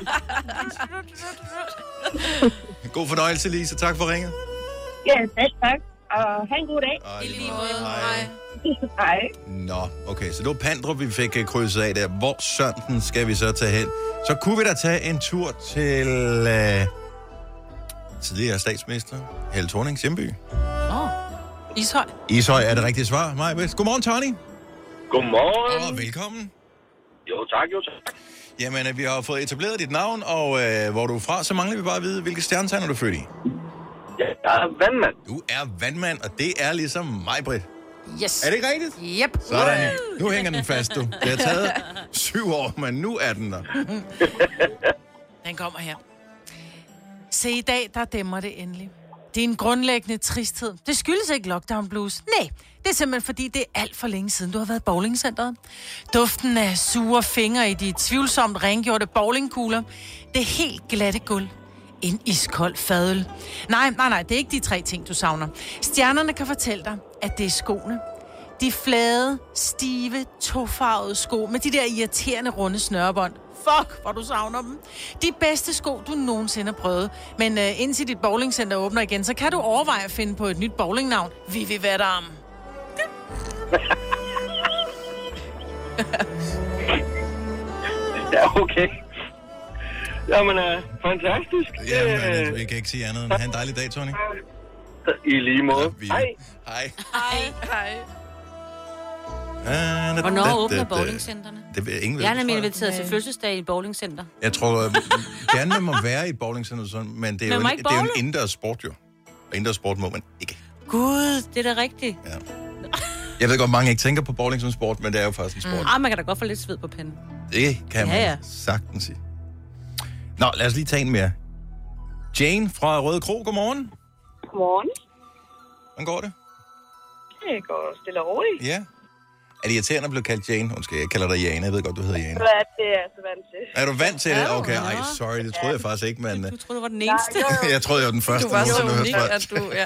Speaker 6: faktisk.
Speaker 4: God fornøjelse, Lise. Tak for ringet.
Speaker 11: Ja, selv tak. Og have en god dag.
Speaker 4: I lige måde. Hej.
Speaker 11: Hej.
Speaker 4: Nå, okay, så det var Pandrup, vi fik krydset af der. Hvor sønden skal vi så tage hen? Så kunne vi da tage en tur til tidligere statsminister Helle Thornings hjemby.
Speaker 6: Ishøj.
Speaker 4: Ishøj er det rigtige svar, Maj-Brit. Godmorgen, Tony.
Speaker 12: Godmorgen.
Speaker 4: Og velkommen.
Speaker 12: Jo tak.
Speaker 4: Jamen, vi har fået etableret dit navn, og hvor du er fra, så mangler vi bare at vide, hvilke stjernetegn er du født i?
Speaker 12: Ja, jeg er vandmand.
Speaker 4: Du er vandmand, og det er ligesom Maj-Brit.
Speaker 6: Yes.
Speaker 4: Er det ikke rigtigt?
Speaker 6: Yep.
Speaker 4: Sådan. Nu hænger den fast, du. Det har taget 7 år, men nu er den der.
Speaker 6: Den kommer her. Se, i dag, der dæmmer det endelig. Det er en grundlæggende tristhed. Det skyldes ikke lockdown blues. Nej, det er simpelthen fordi, det er alt for længe siden, du har været i bowlingcenteret. Duften af sure fingre i de tvivlsomt rengjorte bowlingkugler. Det er helt glatte gulv. En iskold fadøl. Nej, det er ikke de 3 ting, du savner. Stjernerne kan fortælle dig, at det er skoene. De flade, stive, tofarvede sko med de der irriterende runde snørebånd. Fuck, hvor du savner dem. De bedste sko, du nogensinde har prøvet. Men indtil dit bowlingcenter åbner igen, så kan du overveje at finde på et nyt bowlingnavn. Vi vil være der.
Speaker 12: Ja, okay. Jamen, fantastisk.
Speaker 4: Jamen, vi kan ikke sige andet end have en dejlig dag, Tony.
Speaker 12: I lige måde.
Speaker 4: Hej.
Speaker 8: Hej.
Speaker 7: Hvornår åbner bowlingcenterne?
Speaker 4: Det vil ingen ved.
Speaker 7: Jeg er nemlig inviteret til fødselsdag i bowlingcenter.
Speaker 4: Jeg tror gerne, man må være i et bowlingcenter, men det er jo en indendørs sport, jo. Og indendørs sport må man ikke.
Speaker 7: Gud, det er da rigtigt.
Speaker 4: Ja. Jeg ved godt, mange ikke tænker på bowling som sport, men det er jo faktisk en sport.
Speaker 7: Man kan da godt få lidt sved på pinden.
Speaker 4: Det kan man sagtens sige. Nå, lad os lige tage en mere. Jane fra Røde Kro, godmorgen.
Speaker 11: Godmorgen.
Speaker 4: Hvordan går det?
Speaker 11: Det går stille og roligt.
Speaker 4: Ja. Er det irriterende at blive kaldt Jane? Undskyld, jeg kalder dig Jane. Jeg ved godt, du hedder Jane.
Speaker 11: Det er jeg så vant til.
Speaker 4: Er du vant til det? Okay, ej, sorry, det troede jeg faktisk ikke, men...
Speaker 7: Du troede, du var den eneste.
Speaker 4: Jeg troede, jeg var den første.
Speaker 8: Du var så unik, at du... Ja.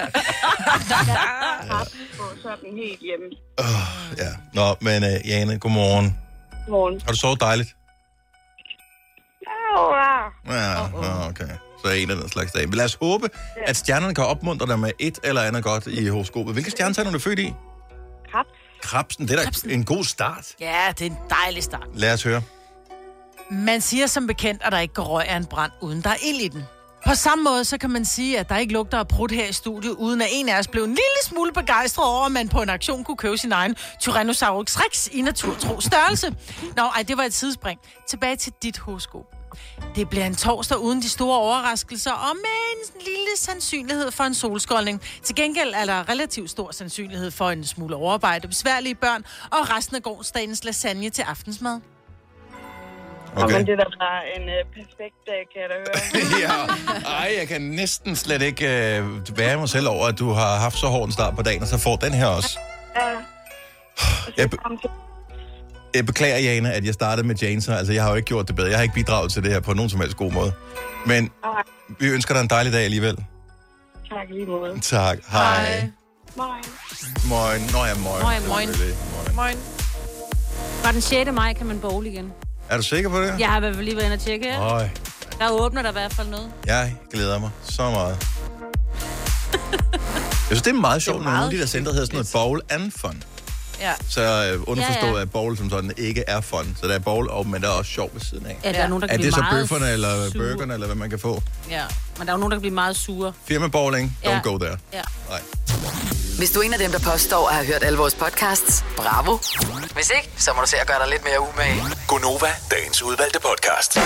Speaker 11: Sådan helt hjemme.
Speaker 4: Ja. Nå, men Jane, godmorgen.
Speaker 11: Godmorgen.
Speaker 4: Har du sovet dejligt?
Speaker 11: Ja.
Speaker 4: Ja, okay. så en af den slags dag. Men lad os håbe, at stjernerne kan opmuntre dig med et eller andet godt i horoskopet. Hvilke stjernetegn er du født i?
Speaker 11: Krebs.
Speaker 4: Krebsen, det er da en god start.
Speaker 6: Ja, det er en dejlig start.
Speaker 4: Lad os høre.
Speaker 6: Man siger som bekendt, at der ikke går røg af en brand, uden der er ild i den. På samme måde, så kan man sige, at der ikke lugter af prut her i studiet, uden at en af os blev en lille smule begejstret over, at man på en aktion kunne købe sin egen Tyrannosaurus Rex i naturtro størrelse. Det var et sidespring. Tilbage til dit horoskop. Det bliver en torsdag uden de store overraskelser, og med en lille sandsynlighed for en solskoldning. Til gengæld er der relativt stor sandsynlighed for en smule overarbejde, besværlige børn, og resten af gårdsdagens lasagne til aftensmad.
Speaker 11: Okay. Men det er da bare en perfekt dag, kan jeg da høre.
Speaker 4: Jeg kan næsten slet ikke være mig selv over, at du har haft så hård en start på dagen, og så får den her også.
Speaker 11: Ja.
Speaker 4: Jeg beklager, Jane, at jeg startede med Jane, så altså, jeg har jo ikke gjort det bedre. Jeg har ikke bidraget til det her på nogen som helst god måde. Men vi ønsker dig en dejlig dag alligevel.
Speaker 11: Tak lige måde.
Speaker 4: Tak. Hej.
Speaker 11: Moin.
Speaker 4: Moin. Nå ja, moin.
Speaker 7: Moin. Fra den 6. maj kan man bowle igen.
Speaker 4: Er du sikker på det?
Speaker 7: Jeg har lige været inde og tjekke her.
Speaker 4: Øj.
Speaker 7: Der åbner der i hvert fald noget.
Speaker 4: Jeg glæder mig så meget. Jeg synes, det er meget sjovt, når nogle af de der centre hedder sådan noget bowl and fun.
Speaker 8: Ja.
Speaker 4: Så underforstået, at bowl som sådan ikke er fun. Så der er bowl, men der er også sjov ved siden af.
Speaker 7: Ja, der er nogen, der kan
Speaker 4: blive
Speaker 7: meget
Speaker 4: Er det så bøfferne eller burgerne, eller hvad man kan få?
Speaker 7: Ja, men der er jo nogen, der kan blive meget sure.
Speaker 4: Firma bowling, don't go there.
Speaker 7: Ja.
Speaker 4: Nej.
Speaker 9: Hvis du er en af dem, der påstår at have hørt alle vores podcasts, bravo. Hvis ikke, så må du se at gøre dig lidt mere umage.
Speaker 10: Gonova, dagens udvalgte podcast.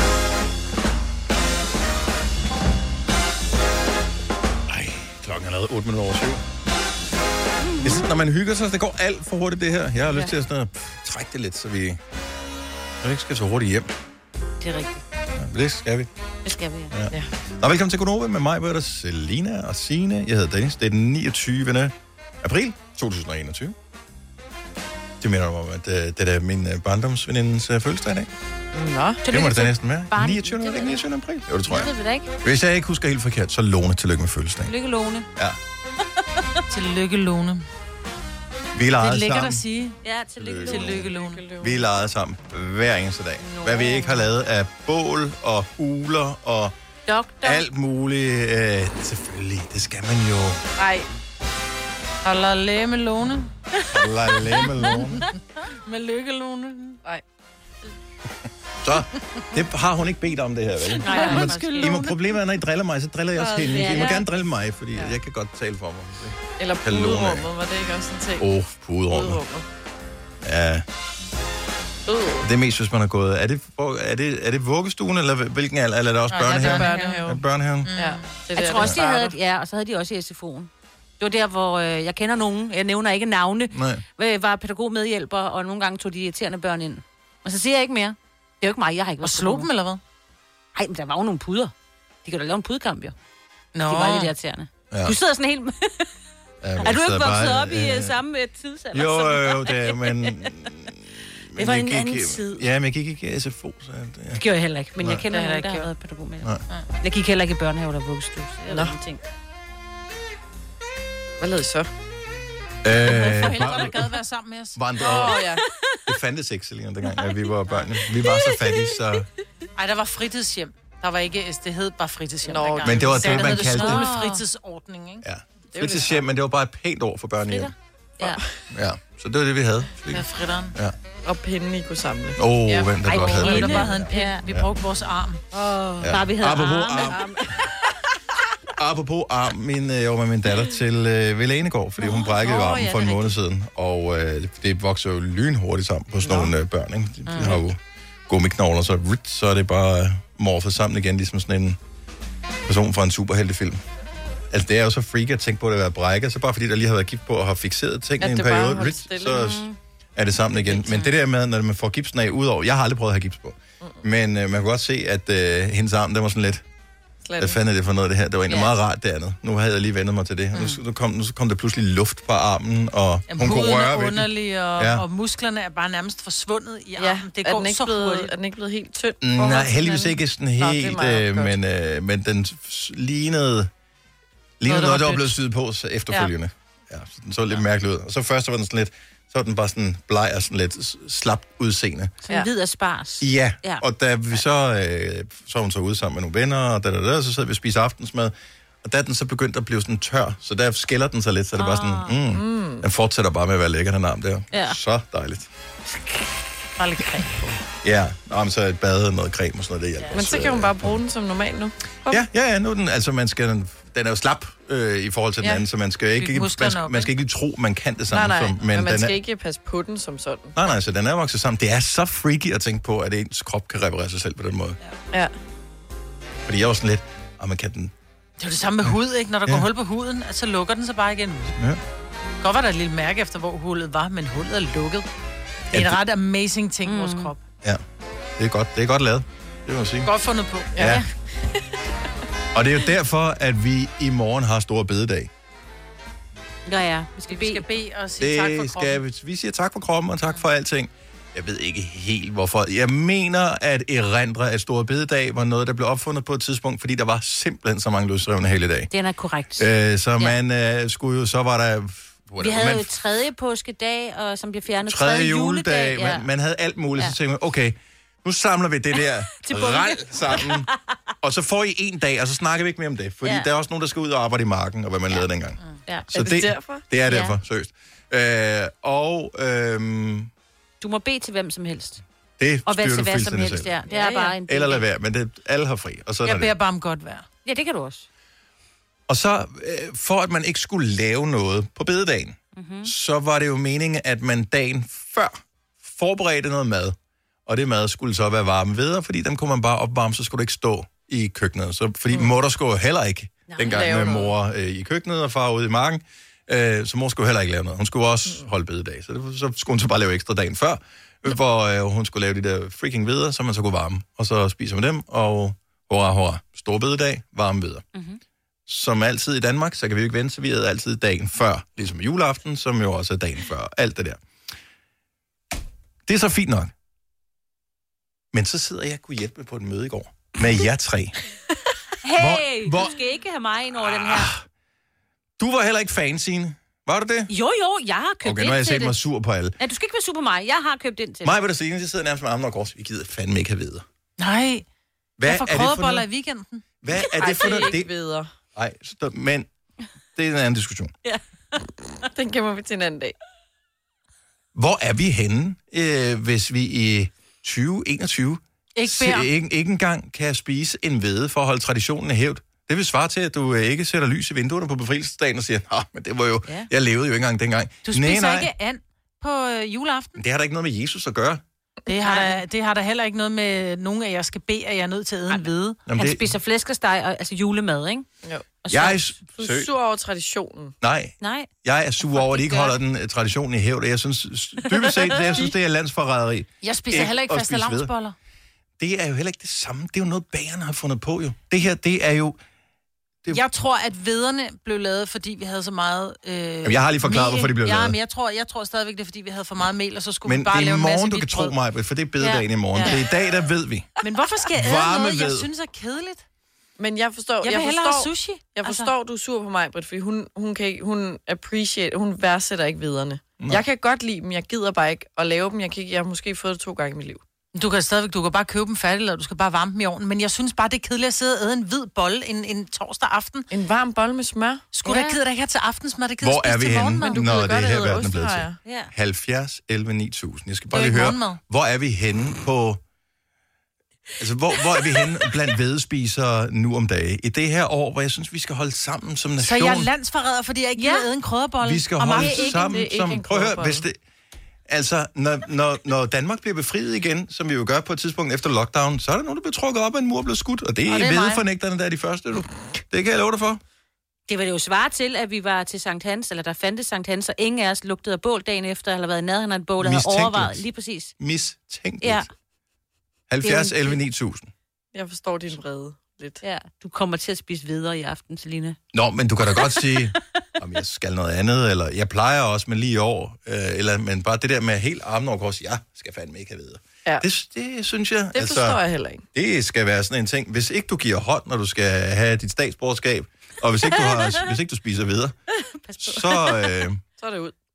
Speaker 4: Klokken er lavet 8 minutter over 7. Jeg synes, når man hygger sig, det går alt for hurtigt det her. Jeg har lyst til at trække det lidt, så vi ikke skal så hurtigt hjem.
Speaker 7: Det er rigtigt.
Speaker 4: Ja, det skal vi.
Speaker 7: Det skal vi, ja.
Speaker 4: Nå, velkommen til Gonova med mig, Bøtter, Selina og Signe. Jeg hedder Dennis. Det er den 29. april 2021. Det minder mig om, at det er min barndomsvenindens fødselsdag i dag.
Speaker 8: Nå,
Speaker 4: det må det da næsten være. 29. april? Jo, det tror jeg.
Speaker 7: Det ved vi da ikke.
Speaker 4: Hvis jeg ikke husker helt forkert, så Lone, tillykke med fødselsdag.
Speaker 7: Tillykke, Lone.
Speaker 4: Ja.
Speaker 6: Tillykke, Lone.
Speaker 4: Vi legede
Speaker 6: det er lækkert
Speaker 4: sammen.
Speaker 6: at sige.
Speaker 7: Ja, tillykke, Lone.
Speaker 4: Vi legede sammen hver eneste dag. Hvad vi ikke har lavet af bål og huler og alt muligt. Selvfølgelig, det skal man jo.
Speaker 6: Nej. Holder læge med Lone.
Speaker 4: Holder læge med Lone.
Speaker 6: Med lykke, Lone. Nej.
Speaker 4: Så, det har hun ikke bedt om det her, vel?
Speaker 6: Nej,
Speaker 4: problemet er, når I driller mig, så driller jeg også hende. I må gerne drille mig, fordi jeg kan godt tale for mig.
Speaker 8: Eller puderummet, var det ikke også en ting?
Speaker 4: Puderummet. Ja. Det er mest, hvis man har gået... Er det vuggestuen, eller hvilken alder? Eller er det også børnehaven?
Speaker 8: Det er
Speaker 4: børnehaven.
Speaker 8: Ja.
Speaker 7: Jeg tror også, de havde... Ja, og så havde de også i SFO'en. Det var der, hvor jeg kender nogen, jeg nævner ikke navne, var pædagogmedhjælper, og nogle gange tog de irriterende børn ind. Og så siger jeg ikke mere. Det er jo ikke mig, jeg har ikke været.
Speaker 6: Og slog dem, eller hvad?
Speaker 7: Nej, men der var jo nogle puder. De kan da lave en pudekamp, jo.
Speaker 6: Nå.
Speaker 7: De var lidt irriterende. Ja. Du sidder sådan helt... Er du ikke vokset op i samme tidsalder?
Speaker 4: Jo, det er, men...
Speaker 7: Det var en anden tid.
Speaker 4: Ja, men jeg gik ikke i SFO, så...
Speaker 7: Det gjorde jeg heller ikke, men jeg kender heller ikke, der har været pædagog med. Jeg gik heller ikke i børnehave eller vuggestue.
Speaker 8: Hvad lavede I så?
Speaker 6: Forældre, der gad være sammen med os.
Speaker 4: Ja. Det fandtes ikke, Selina, dengang, at vi var børn. Vi var så fattige, så...
Speaker 6: Ej, der var fritidshjem. Der var ikke... Det hed bare fritidshjem.
Speaker 4: Men det var det, man kaldte...
Speaker 6: Det skolefritidsordning, ikke?
Speaker 4: Ja. Fritidshjem, men det var bare et pænt ord for børnehjem.
Speaker 7: Ja.
Speaker 4: Ja, så det var det, vi havde.
Speaker 6: Ja, fritteren.
Speaker 4: Ja.
Speaker 8: Og pinden, I kunne samle.
Speaker 4: Hvem der godt havde
Speaker 6: der bare havde en pind. Vi brugte vores arm.
Speaker 7: Bare vi havde arme.
Speaker 4: Apropos arm, jeg var med min datter til Velanegård, fordi hun brækkede armen for en måned siden. Og det vokser jo lynhurtigt sammen på sådan nogle børn, ikke? De har jo gummiknogler, så er det bare morfet sammen igen, ligesom sådan en person fra en superheltefilm. Altså, det er jo så freak at tænke på, at det er brækket, så bare fordi der lige har været gips på og har fikseret tingene i en periode, så er det sammen igen. Men det der med, når man får gipsen af udover... Jeg har aldrig prøvet at have gips på. Men man kan godt se, at hendes arm, den var sådan lidt... Hvad fanden er det for noget, det her? Det var egentlig meget rart, det andet. Nu havde jeg lige vendt mig til det. Nu kom der pludselig luft på armen, og hun kunne røre ved
Speaker 6: underlig, og musklerne er bare nærmest forsvundet i armen. Det går så hurtigt.
Speaker 8: Er den ikke blevet helt tynd?
Speaker 4: Nej, heldigvis ikke sådan helt, men den lignede noget, der var blevet syet på efterfølgende. Ja, så den så lidt mærkeligt ud. Og så først var den sådan lidt, så er den bare sådan bleg og sådan lidt slapt udseende.
Speaker 7: Sådan hvid og spars.
Speaker 4: Ja, og da vi så var hun så ude sammen med nogle venner, og så sad vi og spiste aftensmad, og da den så begyndte at blive sådan tør, så der skælder den sig lidt, så det var sådan, den fortsætter bare med at være lækker, den arm der. Ja. Så dejligt.
Speaker 6: Bare lidt creme på.
Speaker 4: Ja, men så et bad og noget creme og sådan noget, det hjælper.
Speaker 8: Men så kan hun bare bruge den som normalt nu.
Speaker 4: Ja, nu er den, altså den er jo slap i forhold til den anden, så man skal ikke tro, man kan det samme.
Speaker 8: Nej, men man skal
Speaker 4: ikke
Speaker 8: ikke passe på den som sådan.
Speaker 4: Nej, så den er vokset sammen. Det er så freaky at tænke på, at ens krop kan reparere sig selv på den måde.
Speaker 8: Ja.
Speaker 4: Fordi jeg var sådan lidt, man kan den...
Speaker 6: Det er jo det samme med hud, ikke? Når der går hul på huden, så lukker den sig bare igen.
Speaker 4: Ja.
Speaker 6: Godt var der et lille mærke efter, hvor hullet var, men hullet er lukket. Det er en ret amazing ting i vores krop.
Speaker 4: Ja, det er godt lavet. Det må jeg sige.
Speaker 6: Godt fundet på.
Speaker 4: Ja. Og det er jo derfor, at vi i morgen har store bededag.
Speaker 7: Ja.
Speaker 6: Vi skal bede og sige tak for kroppen.
Speaker 4: Vi siger tak for kroppen og tak for alting. Jeg ved ikke helt, hvorfor. Jeg mener, at erindre af store bededag var noget, der blev opfundet på et tidspunkt, fordi der var simpelthen så mange løsrevne hele dag.
Speaker 7: Den er korrekt.
Speaker 4: Så man skulle jo, så var der...
Speaker 7: Vi havde jo tredje påskedag, og som blev fjernet
Speaker 4: tredje juledag. Man havde alt muligt, så tænkte man, okay, nu samler vi det der rald sammen, og så får I en dag, og så snakker vi ikke mere om det. Fordi der er også nogen, der skal ud og arbejde i marken, og hvad man lavede dengang.
Speaker 8: Ja.
Speaker 4: Så
Speaker 8: er det derfor?
Speaker 4: Det er derfor, seriøst.
Speaker 7: Du må bede til hvem som helst.
Speaker 4: Det
Speaker 7: og hvad til hvad som helst,
Speaker 4: selv.
Speaker 7: Det er bare en del.
Speaker 4: Eller lad være, men alle har fri. Og
Speaker 6: jeg beder bare om godt vejr.
Speaker 7: Ja, det kan du også.
Speaker 4: Og så, for at man ikke skulle lave noget på bededagen, så var det jo meningen, at man dagen før forberedte noget mad. Og det mad skulle så være varme ved, fordi dem kunne man bare opvarme, så skulle det ikke stå i køkkenet. Så, fordi mor, der skulle heller ikke, dengang med mor i køkkenet og far ude i marken, så mor skulle heller ikke lave noget. Hun skulle også holde bededag. Så skulle hun så bare lave ekstra dagen før, hvor hun skulle lave de der freaking hveder, så man så kunne varme. Og så spiser man dem, og hurra, stor bededag, varme hveder. Som altid i Danmark, så kan vi jo ikke vente, så vi havde altid dagen før, ligesom juleaften, som jo også er dagen før. Alt det der. Det er så fint nok. Men så sidder jeg og kunne hjælpe på et møde i går med jer tre.
Speaker 7: Hey, du skal ikke have mig ind over den her.
Speaker 4: Du var heller ikke fan, Signe. Var du det?
Speaker 7: Jo, jeg har købt ind til det.
Speaker 4: Okay, nu har jeg set mig sur på alle.
Speaker 7: Ja, du skal ikke være sur på mig. Jeg har købt ind til det.
Speaker 4: Mig vil der sige, jeg sidder nærmest med armen og kors. Vi gider fandme ikke have videre.
Speaker 6: Nej.
Speaker 4: Hvad
Speaker 6: jeg får krødeboller i weekenden.
Speaker 4: Hvad er det for noget?
Speaker 8: Det er ikke videre.
Speaker 4: Nej, men det er en anden diskussion.
Speaker 8: Ja. Den gemmer vi til en anden dag.
Speaker 4: Hvor er vi henne, hvis vi i 2021 ikke engang kan spise en hvede for at holde traditionen i hævd? Det vil svare til, at du ikke sætter lys i vinduerne på befrielsesdagen og siger, men det var jo, jeg levede jo ikke engang dengang.
Speaker 6: Du spiser ikke and på juleaften?
Speaker 4: Det har da ikke noget med Jesus at gøre.
Speaker 6: Det har der heller ikke noget med nogen af jer skal bede, at jeg er nødt til at æde en hvede.
Speaker 7: Han spiser flæskesteg og altså julemad, ikke?
Speaker 8: Jo.
Speaker 4: Jeg er
Speaker 8: sur over traditionen.
Speaker 4: Nej. Jeg er sur over, at de ikke holder den tradition i hævd. Jeg synes, dybest set, det er landsforræderi.
Speaker 6: Jeg spiser heller ikke fastelavnsboller.
Speaker 4: Det er jo heller ikke det samme. Det er jo noget, bagerne har fundet på, jo. Det her, det er jo...
Speaker 6: Jeg tror, at hvederne blev lavet, fordi vi havde så meget
Speaker 4: Jamen, jeg har lige forklaret, hvorfor de blev lavet.
Speaker 6: Ja, men jeg tror stadigvæk, det er, fordi vi havde for meget mel, og så skulle
Speaker 4: men
Speaker 6: vi bare lave en masse
Speaker 4: morgen, du kan tro mig, for det er bededagen i morgen. Det er i dag, der ved vi.
Speaker 6: Men hvorfor skal jeg æde noget, jeg synes er kedeligt?
Speaker 8: Men jeg forstår...
Speaker 6: Jeg vil hellere have sushi.
Speaker 8: Jeg forstår, du er sur på mig, Britt, fordi hun værdsætter ikke hvederne. Jeg kan godt lide dem, jeg gider bare ikke at lave dem. Jeg har måske fået det 2 gange i mit liv.
Speaker 6: Du kan bare købe dem færdigt, du skal bare varme dem i ovnen. Men jeg synes bare, det er kedeligt at sidde og æde en hvid bolle en torsdag aften.
Speaker 8: En varm bolle med smør?
Speaker 6: Skulle du ikke have til aftensmad? Det
Speaker 4: hvor er vi henne,
Speaker 8: men du
Speaker 4: når det
Speaker 8: godt
Speaker 4: her verden er blevet til?
Speaker 7: Ja.
Speaker 4: 70, 11, 9000. Jeg skal bare lige høre, hvor er vi henne på... Altså, hvor er vi henne blandt hvedespisere nu om dagen? I det her år, hvor jeg synes, vi skal holde sammen som nation.
Speaker 6: Så jeg er landsforræder, fordi jeg ikke gider æde en krødderbolle?
Speaker 4: Vi skal holde sammen som... Prøv at høre, hvis det... Altså, når Danmark bliver befriet igen, som vi jo gør på et tidspunkt efter lockdown, så er der nogen, der bliver trukket op af en mur og bliver skudt. Og det er hvedefornægterne, der er de første, du. Det kan jeg love dig for.
Speaker 7: Det var det jo svare til, at vi var til Sankt Hans, eller der fandtes Sankt Hans, og ingen af os lugtede af bål dagen efter, eller været i nærheden af et bål, der havde overvejet. Lige præcis.
Speaker 4: Mistænkeligt.
Speaker 7: Ja.
Speaker 4: 70, 11, 9000.
Speaker 8: Jeg forstår din vrede lidt.
Speaker 7: Ja, du kommer til at spise videre i aften, Selina.
Speaker 4: Nå, men du kan da godt sige, om jeg skal noget andet, eller jeg plejer også, men lige i år, men bare det der med helt armen over kors, jeg skal fandme ikke have videre.
Speaker 8: Ja.
Speaker 4: Det synes jeg...
Speaker 8: Det forstår jeg heller ikke.
Speaker 4: Det skal være sådan en ting. Hvis ikke du giver hånd, når du skal have dit statsborgerskab, og hvis ikke du spiser videre, så
Speaker 8: er det ud.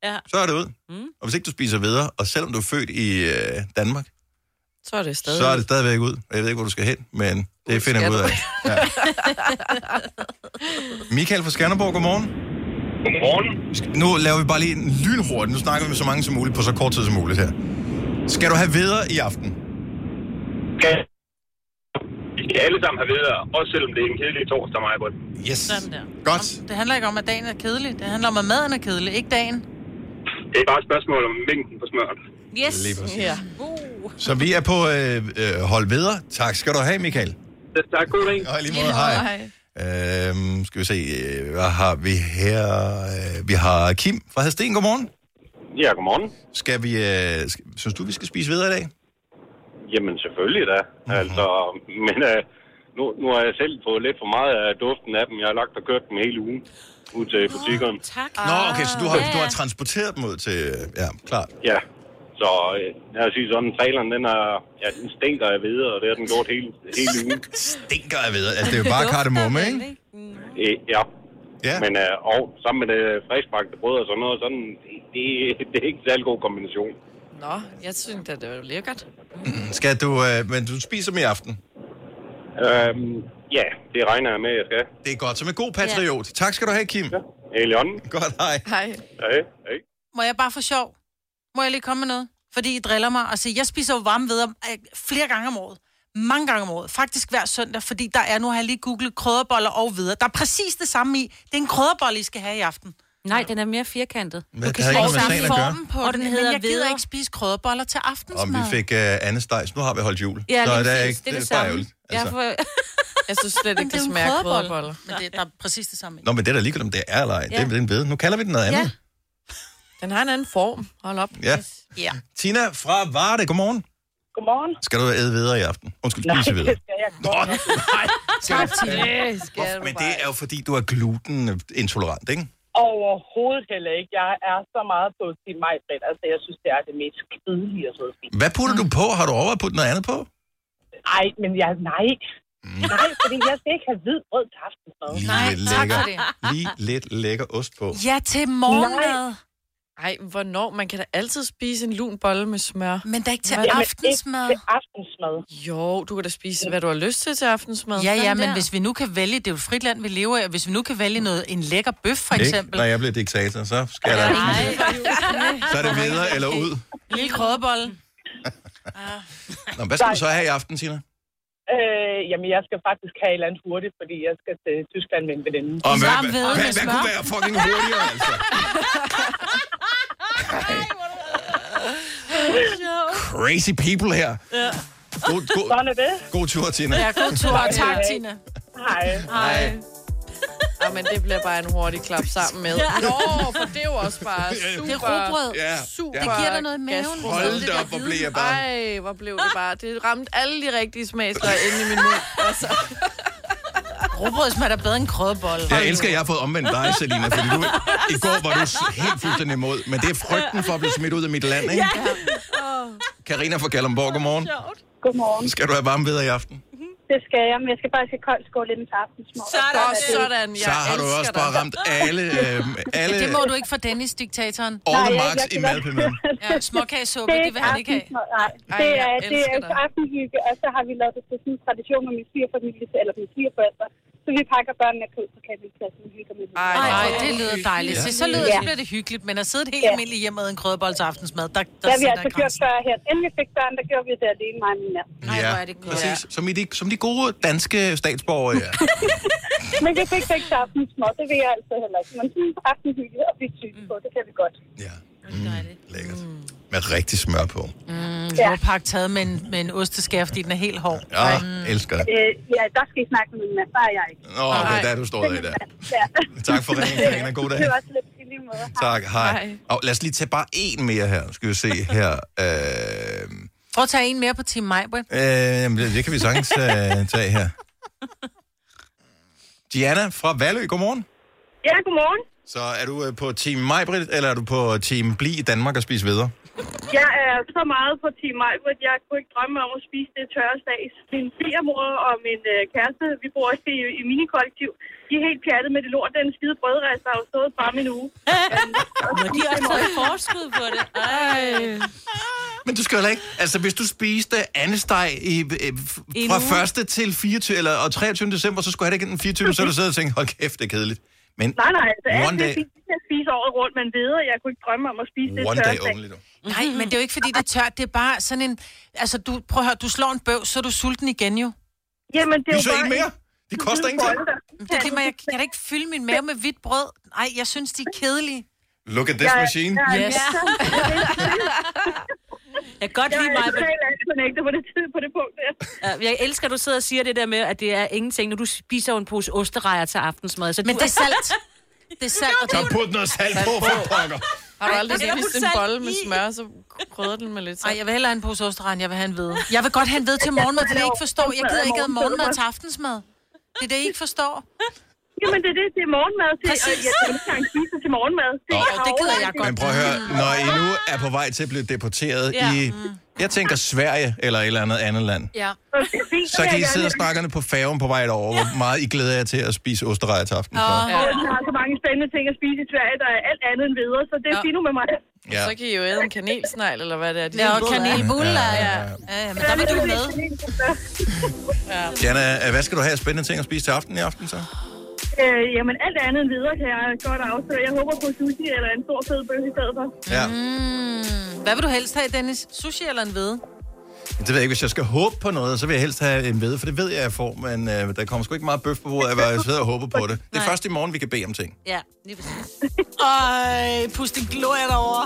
Speaker 4: Så er det ud. Og hvis ikke du spiser videre, og selvom du er født i Danmark,
Speaker 8: så er det
Speaker 4: stadigvæk ud. Jeg ved ikke, hvor du skal hen, men det finder jeg ud af. Ja. Michael fra Skanderborg, godmorgen.
Speaker 12: Godmorgen.
Speaker 4: Nu laver vi bare lige en lynhurtigt. Nu snakker vi med så mange som muligt på så kort tid som muligt her. Skal du have videre i aften?
Speaker 12: Ja. Vi skal alle sammen have videre, også selvom det er en kedelig torsdag, Majbert.
Speaker 4: Yes.
Speaker 6: Sådan der.
Speaker 4: Godt.
Speaker 6: Det handler ikke om, at dagen er kedelig. Det handler om, at maden er kedelig, ikke dagen.
Speaker 12: Det er bare et spørgsmål om mængden på smøren.
Speaker 6: Yes.
Speaker 7: Ja.
Speaker 4: Så vi er på hold videre. Tak skal du have, Michael.
Speaker 12: Tak, god dag.
Speaker 4: Og lige måde, hej. Skal vi se, hvad har vi her? Vi har Kim fra Hadsten, godmorgen.
Speaker 12: Ja, godmorgen.
Speaker 4: Skal vi, synes du, vi skal spise videre i dag?
Speaker 12: Jamen, selvfølgelig da. Altså, men nu har jeg selv fået lidt for meget af duften af dem. Jeg har lagt og kørt dem hele ugen ud til butikkerne.
Speaker 7: Tak.
Speaker 4: Nå, okay, så du har transporteret dem ud til... Ja, klart.
Speaker 12: Ja, så jeg vil sige sådan, traileren, den stinker af videre, og det har den gjort hele ugen.
Speaker 4: Stinker af videre? Altså, det er jo bare kardemomme, ikke?
Speaker 12: Ja. Men og sammen med det friskbagte brød og sådan noget, det er ikke en særlig god kombination.
Speaker 8: Nå, jeg synes, at det var lækkert.
Speaker 4: Skal du... men du spiser dem i aften?
Speaker 12: Ja, det regner jeg med, jeg skal.
Speaker 4: Det er godt, som en god patriot. Ja. Tak skal du have, Kim.
Speaker 12: Ja, hele ånden.
Speaker 4: Godt, hej.
Speaker 12: Hej.
Speaker 6: Må jeg bare få sjov? Må jeg lige komme med noget? Fordi I driller mig og siger, jeg spiser jo varme videre flere gange om året. Mange gange om året. Faktisk hver søndag, fordi der er, nu har jeg lige googlet krydderboller og videre. Der er præcis det samme i. Det er en krydderbolle, I skal have i aften.
Speaker 7: Nej, den er mere firkantet.
Speaker 4: Du kan slå sammen
Speaker 6: formen på den, men jeg gider ikke spise krydderboller til aftensmad.
Speaker 4: Og vi fik Anne Stejs. Nu har vi holdt jul.
Speaker 7: Ja,
Speaker 4: så
Speaker 7: det
Speaker 4: er ikke, det er bare altså.
Speaker 8: Jeg synes slet ikke, det smager krydderboller.
Speaker 6: Men det er præcis det samme.
Speaker 4: Nå, men det er da ligegyldigt, om det er eller ej. Ja. Det er en bedre. Nu kalder vi den noget andet.
Speaker 8: Den har en anden form. Hold op.
Speaker 4: Ja. Tina fra Varde, godmorgen.
Speaker 11: Godmorgen.
Speaker 4: Skal du æde videre i aften? Undskyld, spise videre.
Speaker 11: Nej, det skal jeg godt.
Speaker 6: Tak, Tina.
Speaker 4: Men det er jo fordi, du er glutenintolerant, ikke?
Speaker 11: Overhovedet heller ikke. Jeg er så meget på sin majbrit. Altså, jeg synes, det er det mest kedelige at sidde og spise.
Speaker 4: Hvad putter du på? Har du overvejet at putte noget andet på?
Speaker 11: Nej, men nej, fordi jeg skal ikke have hvid brød til aftensmad.
Speaker 4: Lige lidt lækker ost på.
Speaker 6: Ja, til morgenmad.
Speaker 8: Ej, hvornår? Man kan da altid spise en lun bolle med smør.
Speaker 6: Men da ikke til aftensmad.
Speaker 11: Ikke til aftensmad.
Speaker 8: Jo, du kan da spise, hvad du har lyst til aftensmad.
Speaker 6: Ja, men hvis vi nu kan vælge, det er jo et frit land, vi lever af, hvis vi nu kan vælge en lækker bøf, for eksempel.
Speaker 4: Når jeg bliver diktator, så skal der så er det videre eller ud.
Speaker 6: En lille krydderbolle.
Speaker 4: Nå, hvad skal du så have i aften, Tina?
Speaker 11: Jamen, jeg skal faktisk have et eller andet hurtigt, fordi jeg skal til Tyskland med en veninde.
Speaker 4: Hvad kunne være fucking hurtigere, altså? Crazy people her.
Speaker 11: Ja. Sådan er det.
Speaker 4: God tur, Tina.
Speaker 6: Ja, god tur. Tak, Tina.
Speaker 11: Hej.
Speaker 8: Ja, men det bliver bare en hurtig klap sammen med. Nå, for det er jo også bare super.
Speaker 6: Det er rugbrød.
Speaker 4: Ja.
Speaker 6: Super. Det giver dig noget i maven.
Speaker 4: Hold da op, hvor blev jeg bare.
Speaker 8: Ej, hvor blev det bare. Det ramte alle de rigtige smagsløg inde i min mund. Altså.
Speaker 6: Rugbrød smager bedre end krydderbolle.
Speaker 4: Jeg elsker, at jeg har fået omvendt dig, Selina, fordi i går var du helt fuldstændig imod. Men det er frygten for at blive smidt ud af mit land, ikke? Karina fra Kalundborg, godmorgen.
Speaker 11: Godmorgen.
Speaker 4: Skal du have varme videre i aften?
Speaker 11: Det skal jeg, men jeg skal bare have koldt skål lidt til aftensmad.
Speaker 8: Sådan, jeg
Speaker 4: så har du også bare ramt alle...
Speaker 6: Det må du ikke for Dennis, diktatoren.
Speaker 4: All the marks i madpimeden.
Speaker 6: Ja, småkagesuppe, det vil han ikke have.
Speaker 11: Nej, det er aftenhygge, og så har vi lavet det til sådan en tradition med min svigerfamilie, eller mine svigerforældre. Så vi pakker børnene kød på campingpladsen og hygger med dem.
Speaker 6: Ej, det lyder dejligt. Så bliver det hyggeligt, men at sidde helt almindeligt hjemme med en krydderbolle til aftensmad, der
Speaker 11: har vi altså gjort før her. Inden vi fik børn, der gjorde vi det alene, mig og min mand.
Speaker 4: Ja, præcis. Som de gode danske statsborgere, ja.
Speaker 11: Men vi fik ikke til aftensmad, det vil jeg altså heller ikke. Men sådan aftenhygge og blive syg på, det kan vi godt.
Speaker 4: Ja. Lækkert. Med rigtig smør på.
Speaker 6: Jordpakke taget med en osteskær, fordi den er helt hård.
Speaker 4: Ja, elsker det.
Speaker 11: Ja, der skal I snakke med min mand, der er jeg ikke.
Speaker 4: Det er der, du står der. Tak for ringen, Karina. God dag.
Speaker 11: Det var også lidt i lige måde.
Speaker 4: Tak, hej. Og lad os lige tage bare en mere her. Skal vi se her.
Speaker 6: Prøv at tage en mere på Team Majbrit.
Speaker 4: Det kan vi sagtens tage her. Diana fra Vallø, godmorgen.
Speaker 11: Ja, godmorgen.
Speaker 4: Så er du på Team Majbrit, eller er du på Team Bli i Danmark og spise videre?
Speaker 11: Jeg er så meget på Team Majbert, jeg kunne ikke drømme om at spise det tørrestags. Min svigermor og min kæreste, vi bor også i minikollektiv, de er helt pjattet med det lort. Den skide brødrest, der har jo stået frem en uge.
Speaker 7: Men de har også taget forskud på det.
Speaker 4: Men du skal heller ikke... Altså, hvis du spiste andesteg fra 1. til 24. og 23. december, så skulle jeg ikke den 24. Så du sidder og tænker, hold kæft, det er kedeligt. Men
Speaker 11: nej, altså alt det fint, jeg spiser året rundt, men ved jeg kunne ikke drømme om at spise det tørrestags.
Speaker 6: Nej, men det er jo ikke, fordi det er tørt. Det er bare sådan en... Altså, prøv at høre, du slår en bøv, så er du sulten igen jo.
Speaker 11: Jamen, det er jo bare...
Speaker 4: ikke mere. De koster ingenting.
Speaker 6: Det er det, jeg kan da ikke fylde min mave med hvidt brød. Nej, jeg synes, de er kedelige.
Speaker 4: Look at this machine.
Speaker 6: Yes.
Speaker 7: Jeg kan godt lide mig.
Speaker 11: På det punkt der.
Speaker 7: Jeg elsker, at du sidder og siger det der med, at det er ingenting, når du spiser en pose osterejer til aftensmad.
Speaker 6: Men det er salt. Det er salt.
Speaker 4: Så put noget salt på, for pokker.
Speaker 8: Har du aldrig spist en bolle med smør, så krydder den med lidt salt?
Speaker 6: Nej, jeg vil hellere have en pose osterejer, jeg vil have en hvede. Jeg vil godt have en hvede til morgenmad, det er det, jeg ikke forstår. Jeg gider ikke have morgenmad til aftensmad. Det er det, I ikke forstår.
Speaker 11: Jamen, det er morgenmad til, og jeg kan ikke engang spise til morgenmad.
Speaker 6: Det gider jeg godt.
Speaker 4: Men prøv at høre, når I nu er på vej til at blive deporteret i, jeg tænker Sverige eller et eller andet land, så kan I sidde og snakke på færgen på vej derover, hvor meget I glæder jer til at spise osterejer til aften.
Speaker 11: Vi har så mange spændende ting at spise i Sverige, der er alt andet end videre, så det er fint med mig.
Speaker 8: Ja. Så kan I jo æde en kanelsnegl, eller hvad det er.
Speaker 6: Ja, og kanelbuller, men der vil du med.
Speaker 4: Jana, hvad skal du have spændende ting at spise til aften i aften så?
Speaker 11: Jamen, alt andet end videre kan jeg godt afsløre. Jeg håber på sushi eller en stor fed bøf i stedet for.
Speaker 4: Ja.
Speaker 6: Hvad vil du helst have, Dennis? Sushi eller en hvede?
Speaker 4: Det ved jeg ikke. Hvis jeg skal håbe på noget, så vil jeg helst have en hvede, for det ved jeg får, men der kommer sgu ikke meget bøf på bordet, jeg sidder og håber på det. Det er først i morgen, vi kan bede om ting.
Speaker 7: Ja, lige præcis.
Speaker 6: Pust en glorie derovre.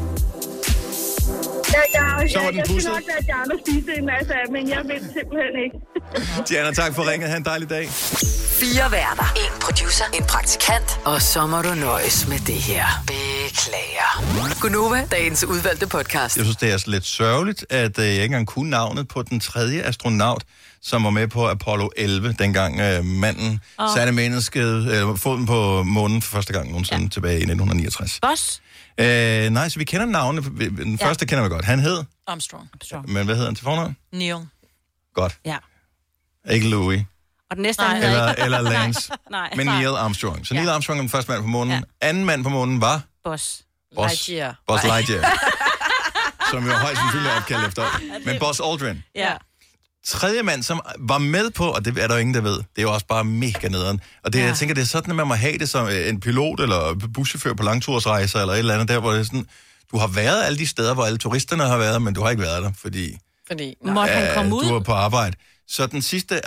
Speaker 4: Så var den
Speaker 11: jeg
Speaker 4: pusset.
Speaker 11: skal nok lade Diana spise en masse af, men jeg vil simpelthen ikke.
Speaker 4: Diana, tak for ringet. Ha' en dejlig dag.
Speaker 9: 4 værter. 1 producer. En praktikant. Og så må du nøjes med det her. Beklager. Gunova, dagens udvalgte podcast.
Speaker 4: Jeg synes, det er lidt sørgeligt, at jeg ikke engang kunne navnet på den 3. astronaut, som var med på Apollo 11, dengang manden satte foden på månen for første gang nogensinde tilbage i 1969.
Speaker 7: Buzz?
Speaker 4: Nej, så vi kender navnet. Den første kender vi godt. Han hed?
Speaker 6: Armstrong.
Speaker 4: Men hvad hedder han til fornavn?
Speaker 6: Neil.
Speaker 4: Godt.
Speaker 7: Ja.
Speaker 4: Ikke Louis.
Speaker 7: Og den næste,
Speaker 4: eller Lance.
Speaker 7: Nej.
Speaker 4: Men Neil Armstrong. Så Neil Armstrong er den første mand på månen. Ja. Anden mand på månen var?
Speaker 7: Buzz
Speaker 8: Lightyear.
Speaker 4: Som jo højst sandsynligt opkaldt efter. Men Buzz Aldrin.
Speaker 7: Ja.
Speaker 4: Tredje mand, som var med på, og det er der jo ingen, der ved, det er jo også bare mega nederen. Og det, jeg tænker, det er sådan, at man må have det som en pilot eller buschauffør på langtursrejser eller et eller andet der, hvor det er sådan, du har været alle de steder, hvor alle turisterne har været, men du har ikke været der, fordi
Speaker 7: måtte han komme ud?
Speaker 4: Du var på arbejde. Så den sidste,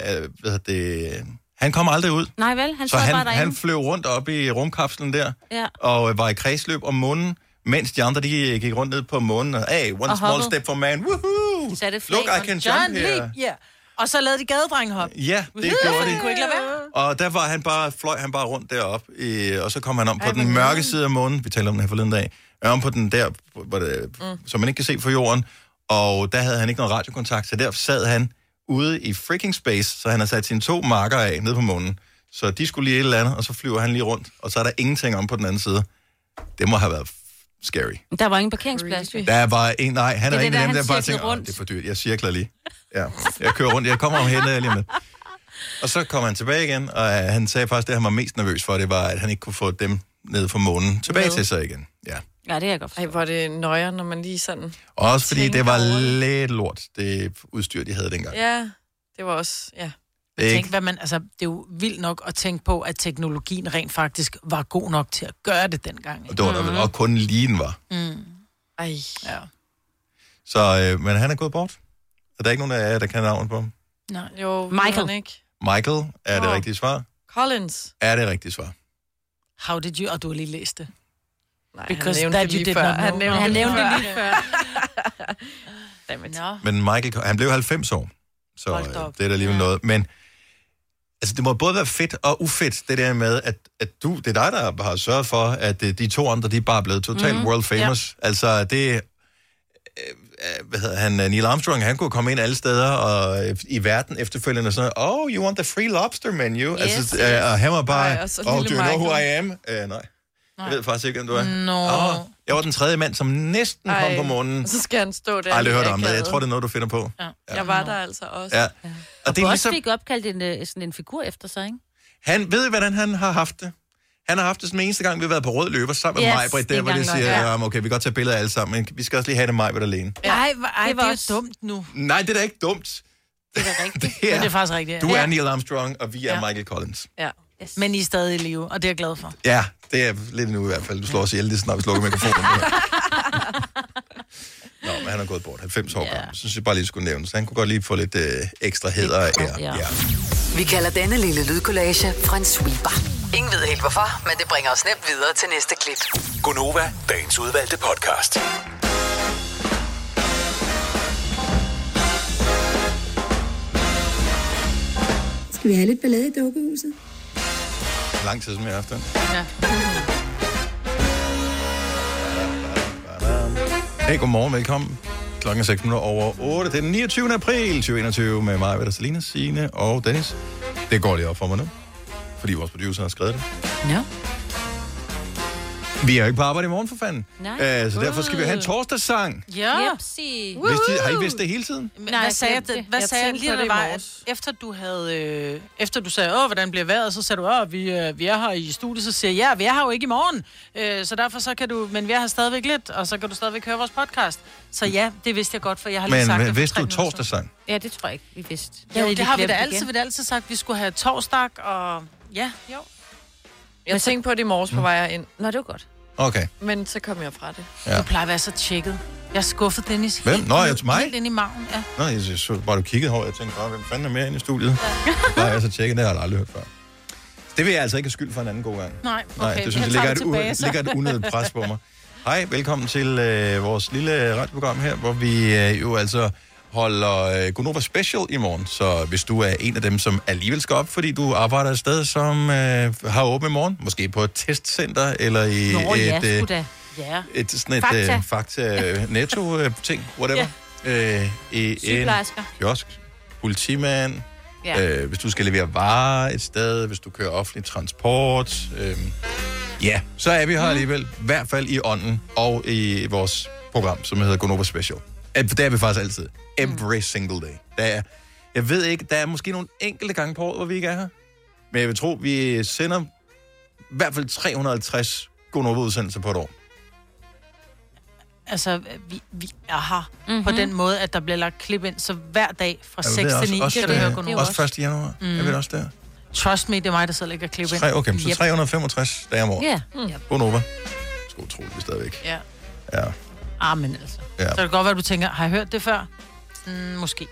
Speaker 4: han kom aldrig ud.
Speaker 7: Nej vel, han
Speaker 4: så
Speaker 7: sad bare derinde.
Speaker 4: Han fløj rundt op i rumkapslen der, og var i kredsløb om månen, mens de andre, de gik rundt ned på månen, og one small step for man, woohoo! Look, I can jump here.
Speaker 6: Yeah. Og så lavede de gadedrenghop.
Speaker 4: Ja, det gjorde de.
Speaker 6: Kunne ikke lade være.
Speaker 4: Og der var fløj han bare rundt derop, og så kom han om på den mørke side af månen, vi talte om den her forleden dag, om på den der, hvor det, som man ikke kan se fra jorden, og der havde han ikke noget radiokontakt, så der sad han ude i freaking space, så han har sat sine 2 marker af nede på månen, så de skulle lige et eller andet, og så flyver han lige rundt, og så er der ingenting om på den anden side. Det må have været scary.
Speaker 7: Der var ingen parkeringsplads.
Speaker 4: Der var en, nej, han er en af dem, der bare tænker, det er for dyrt, jeg cirkler lige. Ja, jeg kører rundt, jeg kommer og henter lige med. Og så kom han tilbage igen, og han sagde faktisk, det han var mest nervøs for, det var, at han ikke kunne få dem ned fra månen tilbage til sig igen. Ja,
Speaker 7: det er jeg godt forstå.
Speaker 8: Ej, hvor det nøjer, når man lige sådan...
Speaker 4: Også fordi det var lidt lort, det udstyr, de havde dengang.
Speaker 8: Ja, det var også,
Speaker 6: det er jo vildt nok at tænke på, at teknologien rent faktisk var god nok til at gøre det dengang.
Speaker 4: Og det var der og kun lige den var.
Speaker 8: Ej.
Speaker 6: Ja.
Speaker 4: Så, men han er gået bort. Er der ikke nogen af jer, der kan navnet på ham?
Speaker 6: Nej.
Speaker 8: Jo,
Speaker 7: Michael.
Speaker 8: Ikke.
Speaker 4: Michael, er det rigtige svar?
Speaker 8: Collins.
Speaker 4: Er det rigtige svar?
Speaker 6: How did you... Og du har lige læst det.
Speaker 8: Nej,
Speaker 6: because
Speaker 8: han nævnte det lige før.
Speaker 7: Han nævnte det lige før.
Speaker 4: Men Michael, han blev 90 år. Så det er da alligevel noget. Men altså, det må både være fedt og ufedt, det der med, at det er dig, der har sørget for, at de 2 andre, de er bare blevet totalt world famous. Ja. Altså, det... Neil Armstrong, han kunne komme ind alle steder og i verden efterfølgende sådan, you want the free lobster menu?
Speaker 7: Yes,
Speaker 4: altså, og han var bare,
Speaker 8: do
Speaker 4: you know who I am? Nej. Jeg ved faktisk ikke, om du er. Jeg var den tredje mand, som næsten kom på månen.
Speaker 8: Og så skal han stå der.
Speaker 4: Aldrig hørt om det. Jeg tror, det er noget, du finder på.
Speaker 8: Ja. Jeg var der altså også.
Speaker 4: Ja.
Speaker 7: Og det er ligesom... fik opkaldt sådan en figur efter sig, ikke?
Speaker 4: Han ved, hvordan han har haft det. Han har haft det som eneste gang, vi har været på Rød Løber sammen med Maj-Britt, der hvor de siger, okay, vi kan godt tage billeder af alle sammen, men vi skal også lige have det Maj-Britt alene.
Speaker 6: Nej, det var også dumt nu.
Speaker 4: Nej, det er da ikke dumt.
Speaker 7: Det er rigtigt.
Speaker 6: Det er faktisk rigtigt.
Speaker 4: Du er Neil Armstrong, og vi er Michael Collins.
Speaker 6: Ja. Yes. Men I er stadig i live, og det er jeg glad for.
Speaker 4: Ja, det er lidt nu i hvert fald. Du slår os ihjel, det snart vi slukker mikrofonen. Nå, men han har gået bort. 90 år gammel. Så synes jeg bare lige skulle nævne. Så han kunne godt lige få lidt ekstra hæder af her. Ja.
Speaker 9: Vi kalder denne lille lydkollage en sweeper. Ingen ved helt hvorfor, men det bringer os nemt videre til næste klip.
Speaker 10: Gonova, dagens udvalgte podcast.
Speaker 13: Skal vi have lidt ballade i dukkehuset?
Speaker 4: Lang tid, som jeg har haft den.
Speaker 6: Ja.
Speaker 4: Hey, godmorgen, velkommen. Klokken er 6:06. Det er den 29. april 2021 med mig, Vedder, Selina, Signe og Dennis. Det går lige op for mig nu, fordi vores producer har skrevet det.
Speaker 7: Ja.
Speaker 4: Vi er jo ikke på arbejde i morgen, for fanden.
Speaker 7: Nej.
Speaker 4: Så derfor skal vi have en torsdagssang.
Speaker 6: Ja.
Speaker 4: Har I vidst det hele tiden?
Speaker 6: Nej, hvad sagde jeg lige, det var, efter du sagde, hvordan bliver vejret, så sagde du, vi er her i studiet, så siger jeg, vi er her jo ikke i morgen, så derfor så kan du, men vi er her stadigvæk lidt, og så kan du stadigvæk høre vores podcast. Så ja, det vidste jeg godt, for jeg har lige sagt det.
Speaker 4: Men vidste du torsdagssang?
Speaker 7: Ja, det tror jeg ikke, vi vidste.
Speaker 6: Jo, det har vi da altid sagt, vi skulle have torsdag, og ja, jo.
Speaker 8: Jeg tænkte på det i morges på vej ind.
Speaker 7: Nå, det var godt.
Speaker 4: Okay.
Speaker 8: Men så kom jeg fra det.
Speaker 6: Ja. Du plejer at være så tjekket. Jeg skuffede Dennis.
Speaker 4: Hvem? Nå, jeg til mig?
Speaker 6: Helt ind i maven, ja.
Speaker 4: Nå, jeg så bare, du kiggede over, jeg tænkte bare, hvem fanden er mere inde i studiet? Ja. Bare jeg så tjekket, det har jeg aldrig hørt før. Det vil jeg altså ikke have skyld for en anden god gang.
Speaker 6: Nej, okay.
Speaker 4: Det synes jeg ligger et unødigt pres på mig. Hej, velkommen til vores lille radioprogram her, hvor vi jo altså holder Gonova Special i morgen. Så hvis du er en af dem, som alligevel skal op, fordi du arbejder et sted, som har åbent i morgen, måske på et testcenter, eller i et Fakta Netto-ting, whatever. I en kiosk, politimand, hvis du skal levere varer et sted, hvis du kører offentlig transport. Så er vi her alligevel, i hvert fald i ånden, og i vores program, som hedder Gonova Special. Det er vi faktisk altid. Every single day. Jeg ved ikke, der er måske nogle enkelte gange på året, hvor vi ikke er her. Men jeg vil tro, vi sender i hvert fald 350 Gonova-udsendelser på et år.
Speaker 6: Altså, vi er her på den måde, at der bliver lagt klip ind, så hver dag fra 6 til 9 kan du høre Gonova.
Speaker 4: Også 1. januar. Jeg ved også der.
Speaker 6: Trust me, det er mig, der sidder og lægger klip ind.
Speaker 4: Okay, så 365 dage om året.
Speaker 7: Ja.
Speaker 4: Gonova. Det skal utroligt, vi stadigvæk.
Speaker 6: Ja. Men altså. Ja. Så det kan godt være, at du tænker, har jeg hørt det før? Måske.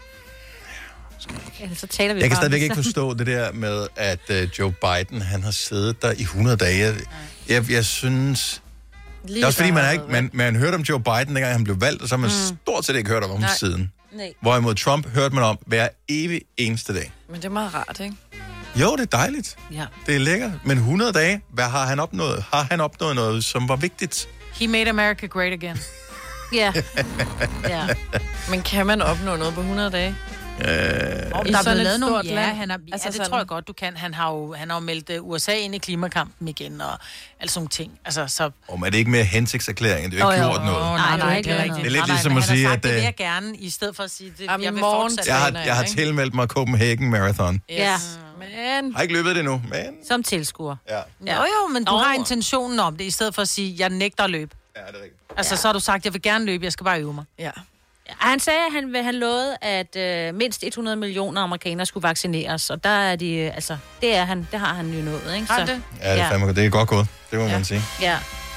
Speaker 7: Så taler vi
Speaker 4: jeg kan stadigvæk ikke forstå det der med, at Joe Biden, han har siddet der i 100 dage. Jeg synes... Det er også fordi, man hørte om Joe Biden, dengang han blev valgt, og så har man stort set ikke hørt om ham siden.
Speaker 7: Nej.
Speaker 4: Hvorimod Trump hørte man om hver evig eneste dag.
Speaker 8: Men det er meget rart, ikke?
Speaker 4: Jo, det er dejligt.
Speaker 6: Ja.
Speaker 4: Det er lækkert. Men 100 dage, hvad har han opnået? Har han opnået noget, som var vigtigt?
Speaker 6: He made America great again.
Speaker 7: Ja.
Speaker 8: Men kan man opnå noget på 100 dage?
Speaker 6: Der er blevet lavet nogle, det tror jeg godt, du kan. Han har jo meldt USA ind i klimakampen igen, og alle sådan ting. Altså, så...
Speaker 4: Er det ikke mere hensigtserklæring? Det er jo ikke gjort noget.
Speaker 6: Nej, det er ikke rigtigt.
Speaker 4: Det er lidt ligesom at sige, at...
Speaker 6: Det vil jeg gerne, i stedet for at sige, det, jeg vil fortsætte.
Speaker 4: Jeg har tilmeldt mig Copenhagen Marathon.
Speaker 7: Ja.
Speaker 8: Men...
Speaker 4: Har ikke løbet det nu, men...
Speaker 7: Som tilskuer.
Speaker 4: Ja.
Speaker 6: Jo, men du har intentionen om det, i stedet for at sige, jeg nægter at løbe.
Speaker 4: Ja, det er rigtigt.
Speaker 6: Altså, så har du sagt, jeg vil gerne løbe, jeg skal bare øve mig.
Speaker 8: Ja.
Speaker 7: Han sagde, at han lovede, at mindst 100 millioner amerikanere skulle vaccineres, og der er de, altså, det har han jo nået, ikke?
Speaker 6: Har det?
Speaker 4: Ja, det er fandme godt. Det er godt gået, det må man sige.
Speaker 7: Ja.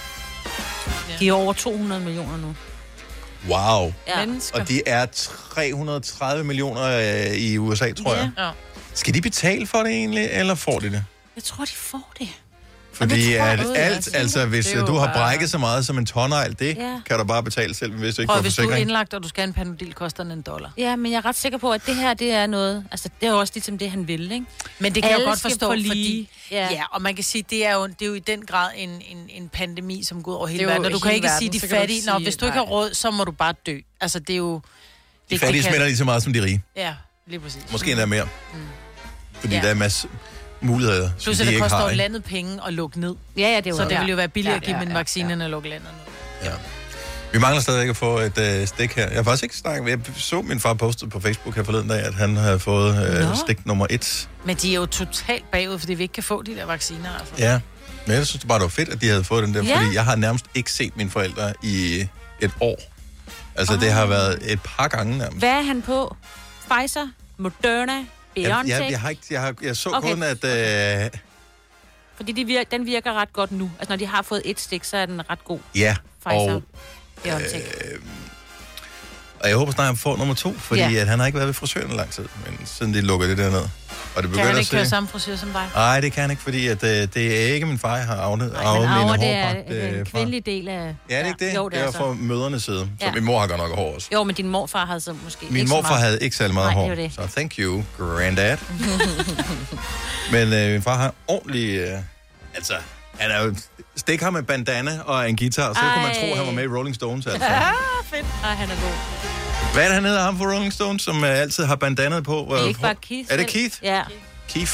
Speaker 7: De er over 200 millioner nu.
Speaker 4: Wow.
Speaker 7: Ja.
Speaker 4: Og de er 330 millioner i USA, tror jeg.
Speaker 6: Ja.
Speaker 4: Skal de betale for det egentlig, eller får de det?
Speaker 7: Jeg tror, de får det.
Speaker 4: Fordi hvis du har brækket så meget som en tonnejl, det kan du bare betale selv, hvis du ikke får forsikring.
Speaker 6: Hvis du er indlagt, og du skal have en Panodil, koster den $1.
Speaker 7: Ja, men jeg er ret sikker på, at det her, det er noget... Altså, det er jo også ligesom det, han vil, ikke?
Speaker 6: Men det kan jeg godt forstå, fordi... Ja, og man kan sige, det er jo i den grad en pandemi, som går over hele verden. Og du kan ikke sige, de fattige... Hvis du ikke har råd, så må du bare dø. Altså, det er jo...
Speaker 4: De fattige smitter lige så meget som de rige.
Speaker 6: Ja, lige præcis.
Speaker 4: Måske endda mere. Fordi der er masser muligheder,
Speaker 6: som de ikke har. Det koster jo landet penge at lukke ned.
Speaker 7: Ja, det er jo.
Speaker 6: Så det vil jo være billigere at give dem en vaccine, end at lukke landet ned.
Speaker 4: Ja. Vi mangler stadig ikke at få et stik her. Jeg har faktisk ikke snakket. Jeg så min far postet på Facebook her forleden dag, at han havde fået stik nummer 1.
Speaker 6: Men de er jo totalt bagud, fordi vi ikke kan få de der vacciner. Altså.
Speaker 4: Ja, men jeg synes bare, det var fedt, at de havde fået den der, fordi jeg har nærmest ikke set mine forældre i et år. Altså, det har været et par gange nærmest.
Speaker 7: Hvad er han på? Pfizer? Moderna? BioNTech?
Speaker 4: Jeg så kun, at...
Speaker 7: Fordi den virker ret godt nu. Altså, når de har fået et stik, så er den ret god.
Speaker 4: Ja,
Speaker 7: Pfizer,
Speaker 4: og...
Speaker 7: BioNTech.
Speaker 4: Og jeg håber snart, at han får nummer 2, fordi at han har ikke været ved frisøren i lang tid, men siden de lukker det der ned. Og det
Speaker 6: kan han ikke køre samme frisør som dig?
Speaker 4: Nej, det kan han ikke, fordi at, det er ikke min far, jeg har arvet mine
Speaker 7: hårpragt. Det er en kvindelig del af...
Speaker 4: Ja, det er ikke det?
Speaker 7: Jo,
Speaker 4: det er fra mødernes side. Så min mor har godt nok hår også.
Speaker 7: Jo, men din morfar havde så måske
Speaker 4: min morfar havde ikke særlig meget hår. Det. Så thank you, granddad. Men min far har ordentlig... altså... Han er jo stik ham med bandana og en guitar, så kunne man tro, at han var med i Rolling Stones. Altså.
Speaker 7: Fedt. Han er god.
Speaker 4: Hvad er det, han hedder ham for Rolling Stones, som altid har bandanet på?
Speaker 7: Det er ikke bare Keith.
Speaker 4: Er det Keith?
Speaker 7: Ja.
Speaker 4: Keith.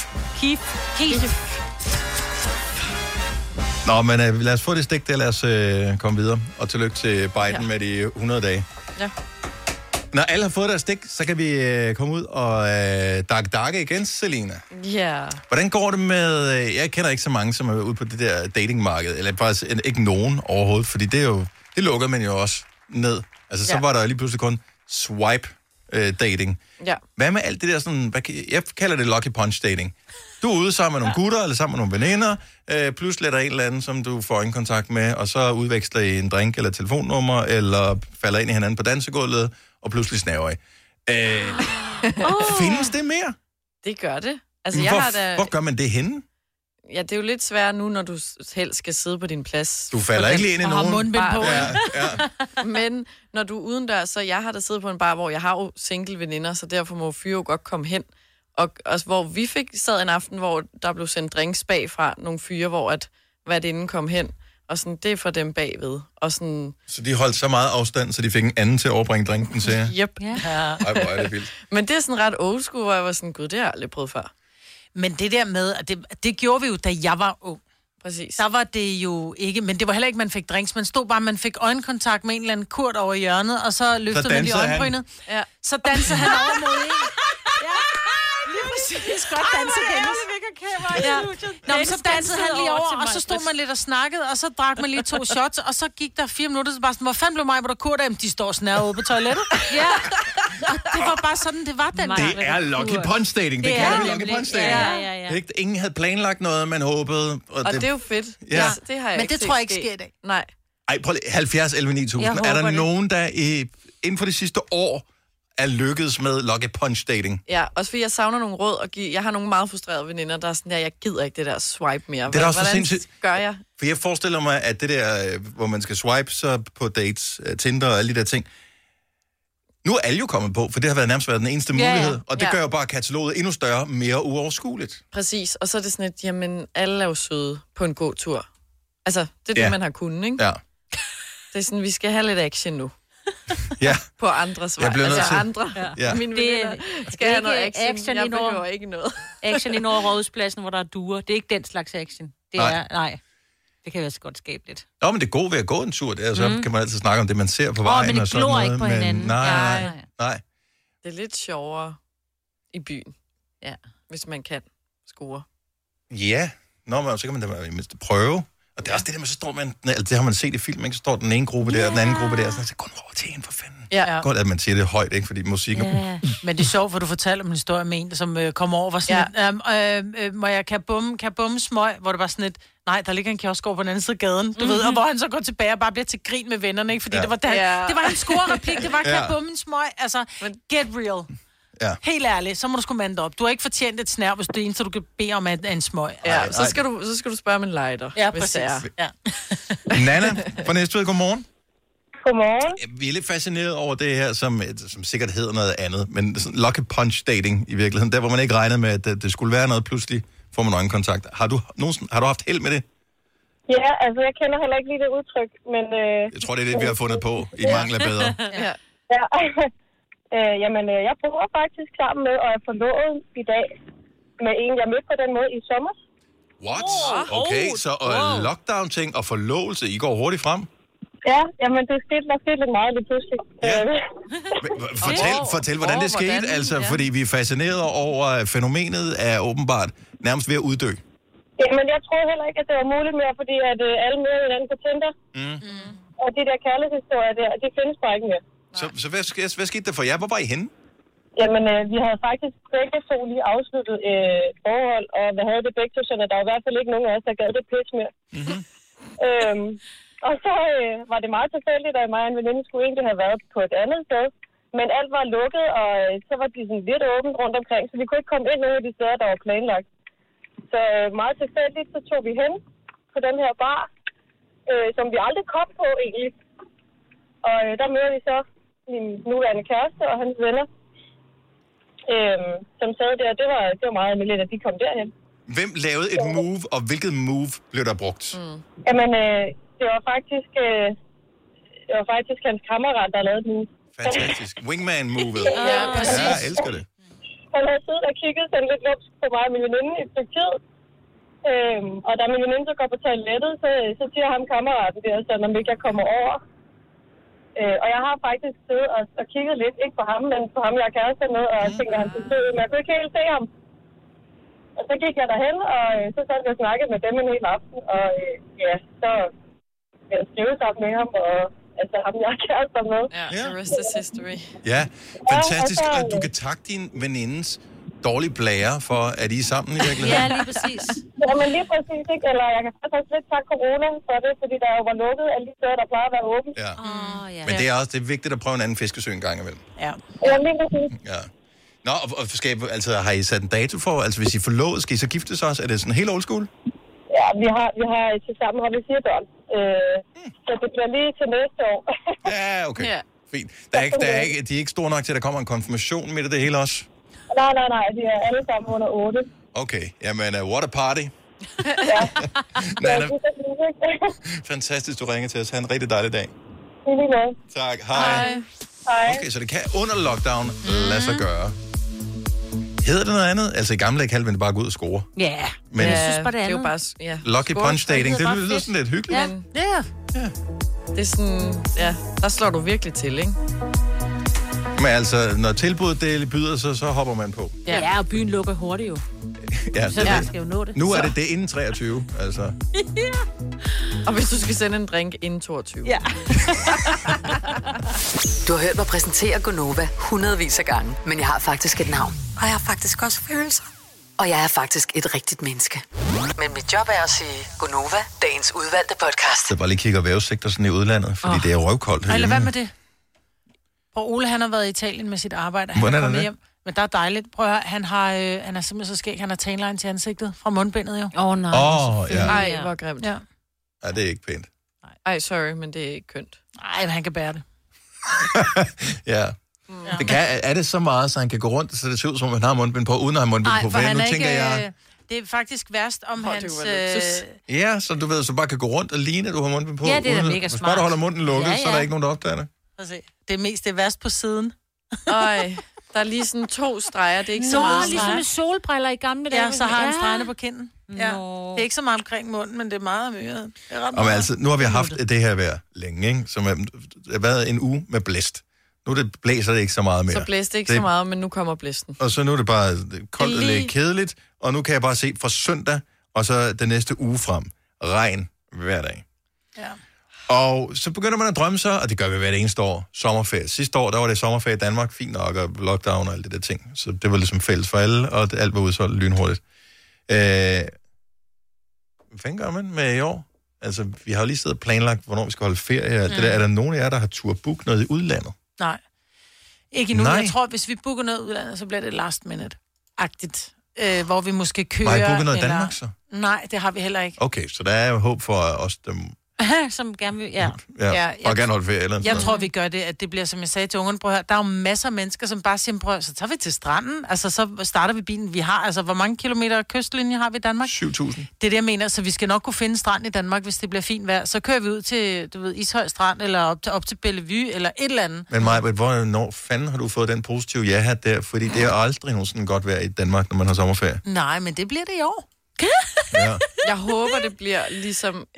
Speaker 4: Nå, men lad os få det stik der, lad os komme videre. Og tillykke til Biden med de 100 dage.
Speaker 8: Ja.
Speaker 4: Når alle har fået deres stik, så kan vi komme ud og dakke igen, Selina.
Speaker 8: Ja.
Speaker 4: Hvordan går det med... jeg kender ikke så mange, som er ude på det der datingmarked, eller faktisk ikke nogen overhovedet, fordi det er jo... Det lukkede man jo også ned. Altså, så var der lige pludselig kun swipe dating.
Speaker 8: Ja.
Speaker 4: Hvad med alt det der sådan... Jeg kalder det lucky punch dating. Du er ude sammen med nogle gutter, eller sammen med nogle veninder, pludselig er der en eller anden, som du får kontakt med, og så udveksler I en drink eller telefonnummer, eller falder ind i hinanden på dansegulvet, og pludselig snaver I. Findes det mere?
Speaker 8: Det gør det. Altså,
Speaker 4: hvor gør man det henne?
Speaker 8: Ja, det er jo lidt svært nu, når du helst skal sidde på din plads.
Speaker 4: Du falder ikke lige ind i nogen.
Speaker 6: Og har mundbind på.
Speaker 8: Ja. Men når du er udendørs, så jeg har da siddet på en bar, hvor jeg har jo single veninder, så derfor må fyre jo godt komme hen. Og også, hvor vi sad en aften, hvor der blev sendt drinks bagfra nogle fyre, hvor at værtinden kom hen. Og sådan, det er for dem bagved. Og sådan...
Speaker 4: Så de holdt så meget afstand, så de fik en anden til at overbringe drinken til jer?
Speaker 8: Yep.
Speaker 7: Ja.
Speaker 4: Ej, hvor er det vildt.
Speaker 8: Men det er sådan ret old school, hvor jeg var sådan, gud, det har jeg aldrig prøvet før.
Speaker 6: Men det der med, det gjorde vi jo, da jeg var ung.
Speaker 8: Præcis.
Speaker 6: Der var det jo ikke, men det var heller ikke, man fik drinks. Man stod bare, man fik øjenkontakt med en eller anden kurt over hjørnet, og så løftede man lige øjenbrynet. Ja. Så dansede han over mod en. Præcis, godt danse, Dennis. Nå, men så dansede han lige over, og så stod man lidt og snakkede, og så drak man lige 2 shots, og så gik der 4 minutter, så bare sådan, hvor fanden blev mig, hvor der kurte af? De står snærret ude på toilettet. Ja, og det var bare sådan, det var den.
Speaker 4: Det er lucky punch dating. Det kalder vi lucky punch dating. Ja. Ingen havde planlagt noget, man håbede.
Speaker 8: Og det er jo fedt.
Speaker 4: Ja.
Speaker 8: Det har jeg
Speaker 6: men det tror jeg ikke sker i dag.
Speaker 8: Nej.
Speaker 4: Ej, prøv lige, 70 11 9000. Er der nogen, der inden for de sidste år er lykkedes med lucky punch dating?
Speaker 8: Ja, også fordi jeg savner nogle råd, og jeg har nogle meget frustrerede veninder, der er sådan, jeg gider ikke det der swipe mere.
Speaker 4: Det er også for sindssygt.
Speaker 8: Gør jeg?
Speaker 4: For jeg forestiller mig, at det der, hvor man skal swipe så på dates, Tinder og alle de der ting, nu er alle jo kommet på, for det har nærmest været den eneste mulighed, og det gør jo bare kataloget endnu større, mere uoverskueligt.
Speaker 8: Præcis, og så er det sådan et, jamen, alle er jo søde på en god tur. Altså, det er det, man har kunnet, ikke?
Speaker 4: Ja.
Speaker 8: Det er sådan, vi skal have lidt action nu.
Speaker 4: Ja.
Speaker 8: På andres vej. Altså andre. Ja. Mine veninder skal have noget action. Jeg behøver ikke noget.
Speaker 7: Action i Nordrådspladsen, hvor der er duer. Det er ikke den slags action. Det er, nej. Det kan også godt skabe lidt.
Speaker 4: Nå, men det gode ved at gå en tur, det er, så kan man altid snakke om det, man ser på vejen.
Speaker 7: Men det glor ikke på hinanden.
Speaker 4: Nej.
Speaker 8: Det er lidt sjovere i byen. Ja. Hvis man kan score.
Speaker 4: Ja. Nå, men så kan man da mindst prøve. Og det er også det der med, så står man, det har man set i film, ikke? Så står den ene gruppe der, og den anden gruppe der, og så går over til en for fanden. Ja. Godt, at man siger det højt, ikke? Fordi musikken...
Speaker 6: Ja. Men det er sjovt, for du fortalte om en historie med en, som kom over, var sådan et, må jeg kan bumme smøg, hvor det var sådan et, nej, der ligger en kiosk over på den anden side af gaden, du ved, og hvor han så går tilbage og bare bliver til grin med vennerne, ikke? Fordi det var hans score-replik, det var kan bumme en smøg, altså, get real. Ja. Helt ærligt, så må du sgu mande op. Du har ikke fortjent et snær, hvis det er en, så du kan bede om en smøg.
Speaker 8: Ja, så skal du spørge om en lighter.
Speaker 6: Ja, præcis. Ja.
Speaker 4: Nana fra Næstved, godmorgen.
Speaker 11: Godmorgen.
Speaker 4: Vi er lidt fascineret over det her, som sikkert hedder noget andet, men sådan lucky punch dating i virkeligheden, der hvor man ikke regnede med, at det skulle være noget, pludselig får man øjenkontakt. Har du haft held med det?
Speaker 11: Ja, altså jeg kender heller ikke lige det udtryk, men...
Speaker 4: Jeg tror, det er det, vi har fundet på i mangel af bedre.
Speaker 11: Ja. Jamen, jeg bor faktisk sammen med, og er forlovet i dag med en, jeg mødte på den måde i sommer.
Speaker 4: What? Okay, så lockdown-ting og forlovelse, I går hurtigt frem?
Speaker 11: Ja, jamen der skete lidt meget lige pludselig.
Speaker 4: Ja. Fortæl, hvordan det skete, altså, fordi vi er fascineret over fænomenet er åbenbart nærmest ved at uddø.
Speaker 11: Jamen, jeg troede heller ikke, at det var muligt mere, fordi at alle møder hinanden på Tinder. Og de der kærlighedshistorier der, de findes bare ikke mere.
Speaker 4: Så hvad skete der for jer? Hvor var I henne?
Speaker 11: Jamen, vi havde faktisk begge to lige afsluttet forhold, og vi havde det begge to, så der var i hvert fald ikke nogen af os, der gad det pis mere. Og så var det meget tilfældigt, at mig og en veninde skulle egentlig have været på et andet sted. Men alt var lukket, og så var de sådan lidt åbent rundt omkring, så vi kunne ikke komme ind nogen af de steder, der var planlagt. Så meget tilfældigt, så tog vi hen på den her bar, som vi aldrig kom på egentlig. Og der mødte vi så min nuværende kæreste og hans venner, som sad der. Det var meget almindeligt, at de kom derhen.
Speaker 4: Hvem lavede et move, og hvilket move blev der brugt?
Speaker 11: Jamen, det var faktisk hans kammerat, der lavede et move.
Speaker 4: Fantastisk. Wingman-movet.
Speaker 11: Ja, præcis.
Speaker 4: Ja, jeg elsker det.
Speaker 11: Han havde siddet og kigget sådan lidt lumsk på mig og min veninde i et stykke tid. Og da min veninde så går på toilettet, så siger ham kammeraten der, sådan, om ikke jeg kommer over. Og jeg har faktisk siddet og kigget lidt, ikke på ham, men på ham, jeg er kæreste med, og jeg tænker, han skulle sidde, men jeg kunne ikke helt se ham. Og så gik jeg derhen, og så satte jeg og snakkede med dem en hel aften, og så jeg skrev sammen med ham, og altså ham, jeg er kæreste med.
Speaker 8: Ja, the rest is history.
Speaker 4: Ja, fantastisk, at du kan takke din venindes dårlige blære for, at I er sammen i virkeligheden.
Speaker 7: Ja, lige præcis.
Speaker 11: Ja, men lige præcis, ikke? Eller jeg kan faktisk lidt takke corona for det, fordi der jo var lukket alle de steder, der plejer at være åbent.
Speaker 4: Ja. Men det er vigtigt at prøve en anden fiskesø en gang imellem.
Speaker 6: Ja.
Speaker 11: Ja, lige præcis.
Speaker 4: Ja. Nå, og altså, har I sat en dato for, altså hvis I forlovet, skal I så giftes også? Er det sådan helt old school?
Speaker 11: Ja, vi har til sammen har vi 4 børn. Så det bliver lige til næste år.
Speaker 4: Ja, okay. Ja. Fint. De er ikke store nok til, at der kommer en konfirmation midt i det hele også?
Speaker 11: Nej, de er alle sammen under 8.
Speaker 4: Okay, jamen, what a party.
Speaker 11: Ja.
Speaker 4: Nana, fantastisk, du ringer til os. Ha' en rigtig dejlig dag. Tak, hej. Okay, så det kan under lockdown lade sig gøre. Hedder det noget andet? Altså i gamle dage kaldte man det bare gå ud og score.
Speaker 7: Ja,
Speaker 4: men
Speaker 7: jeg synes bare det andet.
Speaker 8: Det er jo bare,
Speaker 4: Lucky punch dating, det lyder sådan lidt hyggeligt.
Speaker 8: Ja. Det er sådan, der slår du virkelig til, ikke?
Speaker 4: Men altså, når tilbuddet det byder, så hopper man på.
Speaker 7: Ja, og byen lukker hurtigt jo.
Speaker 4: Ja,
Speaker 7: så man skal jo nå det.
Speaker 4: Nu er det inden 23, altså.
Speaker 8: Og hvis du skal sende en drink inden 22.
Speaker 9: Ja. Du har hørt mig præsentere Gonova hundredvis af gange, men jeg har faktisk et navn. Og jeg har faktisk også følelser. Og jeg er faktisk et rigtigt menneske. Men mit job er at sige Gonova, dagens udvalgte podcast.
Speaker 4: Så bare lige kigger vævesigter sådan i udlandet, fordi det er røvkoldt herhjemme.
Speaker 6: Eller hvad med det? Og Ole, han har været i Italien med sit arbejde. Han
Speaker 4: Hvordan er det?
Speaker 6: hjem. Men der er dejligt. Prøv at høre, han er simpelthen så skæg. Han har tanline til ansigtet fra mundbindet jo.
Speaker 7: Nej.
Speaker 4: Ja.
Speaker 8: Ej, hvor grimt.
Speaker 6: Ja.
Speaker 4: Ja, det er ikke pænt.
Speaker 8: Ej, sorry, men det er ikke kønt.
Speaker 6: Nej, men han kan bære det.
Speaker 4: Ja. Det er det så meget, så han kan gå rundt, så det ser ud, som om han har mundbind på, uden at have mundbind på?
Speaker 6: For han
Speaker 4: nu
Speaker 6: er
Speaker 4: tænker
Speaker 6: ikke,
Speaker 4: jeg...
Speaker 6: Det er faktisk værst om hans...
Speaker 4: Ja, så du ved, så bare kan gå rundt og ligne, at du har mundbind på.
Speaker 7: Ja, det er da mega
Speaker 4: smart. Hvis
Speaker 7: smart.
Speaker 4: bare du holder munden lukket, så er der ikke nogen, der opdager det.
Speaker 6: Det er værst på siden.
Speaker 8: Øj, der er lige sådan 2 streger, det er ikke så meget.
Speaker 7: Ligesom med solbriller i gamle dage.
Speaker 6: Ja, så har han stregerne på kinden. Ja. Det er ikke så meget omkring munden, men det er meget møret.
Speaker 4: Og altså, nu har vi haft det her vejr længe, ikke? Som har været en uge med blæst. Nu blæser det ikke så meget mere.
Speaker 8: Så blæste det ikke så meget, men nu kommer blæsten.
Speaker 4: Og så nu er det bare koldt og lidt kedeligt, og nu kan jeg bare se fra søndag, og så den næste uge frem. Regn hver dag.
Speaker 6: Ja.
Speaker 4: Og så begynder man at drømme sig, og det gør vi hvert eneste år, sommerferie. Sidste år, der var det sommerferie i Danmark, fint nok, og lockdown og alt det der ting. Så det var ligesom fælles for alle, og alt var udsolgt lynhurtigt. Hvad fanden gør man med i år? Altså, vi har jo lige siddet og planlagt, hvornår vi skal holde ferie. Det der, er der nogen af jer, der har tur book noget i udlandet?
Speaker 6: Nej. Ikke endnu.
Speaker 4: Nej.
Speaker 6: Jeg tror, hvis vi booker noget i udlandet, så bliver det last minute-agtigt. Hvor vi måske kører...
Speaker 4: Har I booket noget i Danmark så?
Speaker 6: Nej, det har vi heller ikke.
Speaker 4: Okay, så der er jo håb for os, dem...
Speaker 7: Som gerne vil,
Speaker 4: og gerne holde ferie eller
Speaker 6: Jeg tror, vi gør det, at det bliver, som jeg sagde til ungerne, prøv at høre, der er jo masser af mennesker, som bare siger, prøv, så tager vi til stranden, altså så starter vi bilen. Vi har, altså hvor mange kilometer kystlinje har vi i Danmark?
Speaker 4: 7.000.
Speaker 6: Det er det, jeg mener, så vi skal nok kunne finde strand i Danmark, hvis det bliver fint vejr. Så kører vi ud til, du ved, Ishøj Strand, eller op til Bellevue, eller et eller andet.
Speaker 4: Men Maja, hvornår fanden har du fået den positive ja-hat der? Fordi det er aldrig nogen sådan godt vejr i Danmark, når man har sommerferie.
Speaker 6: Nej, men det bliver det i år.
Speaker 4: Ja.
Speaker 8: Jeg håber, det bliver ligesom ikke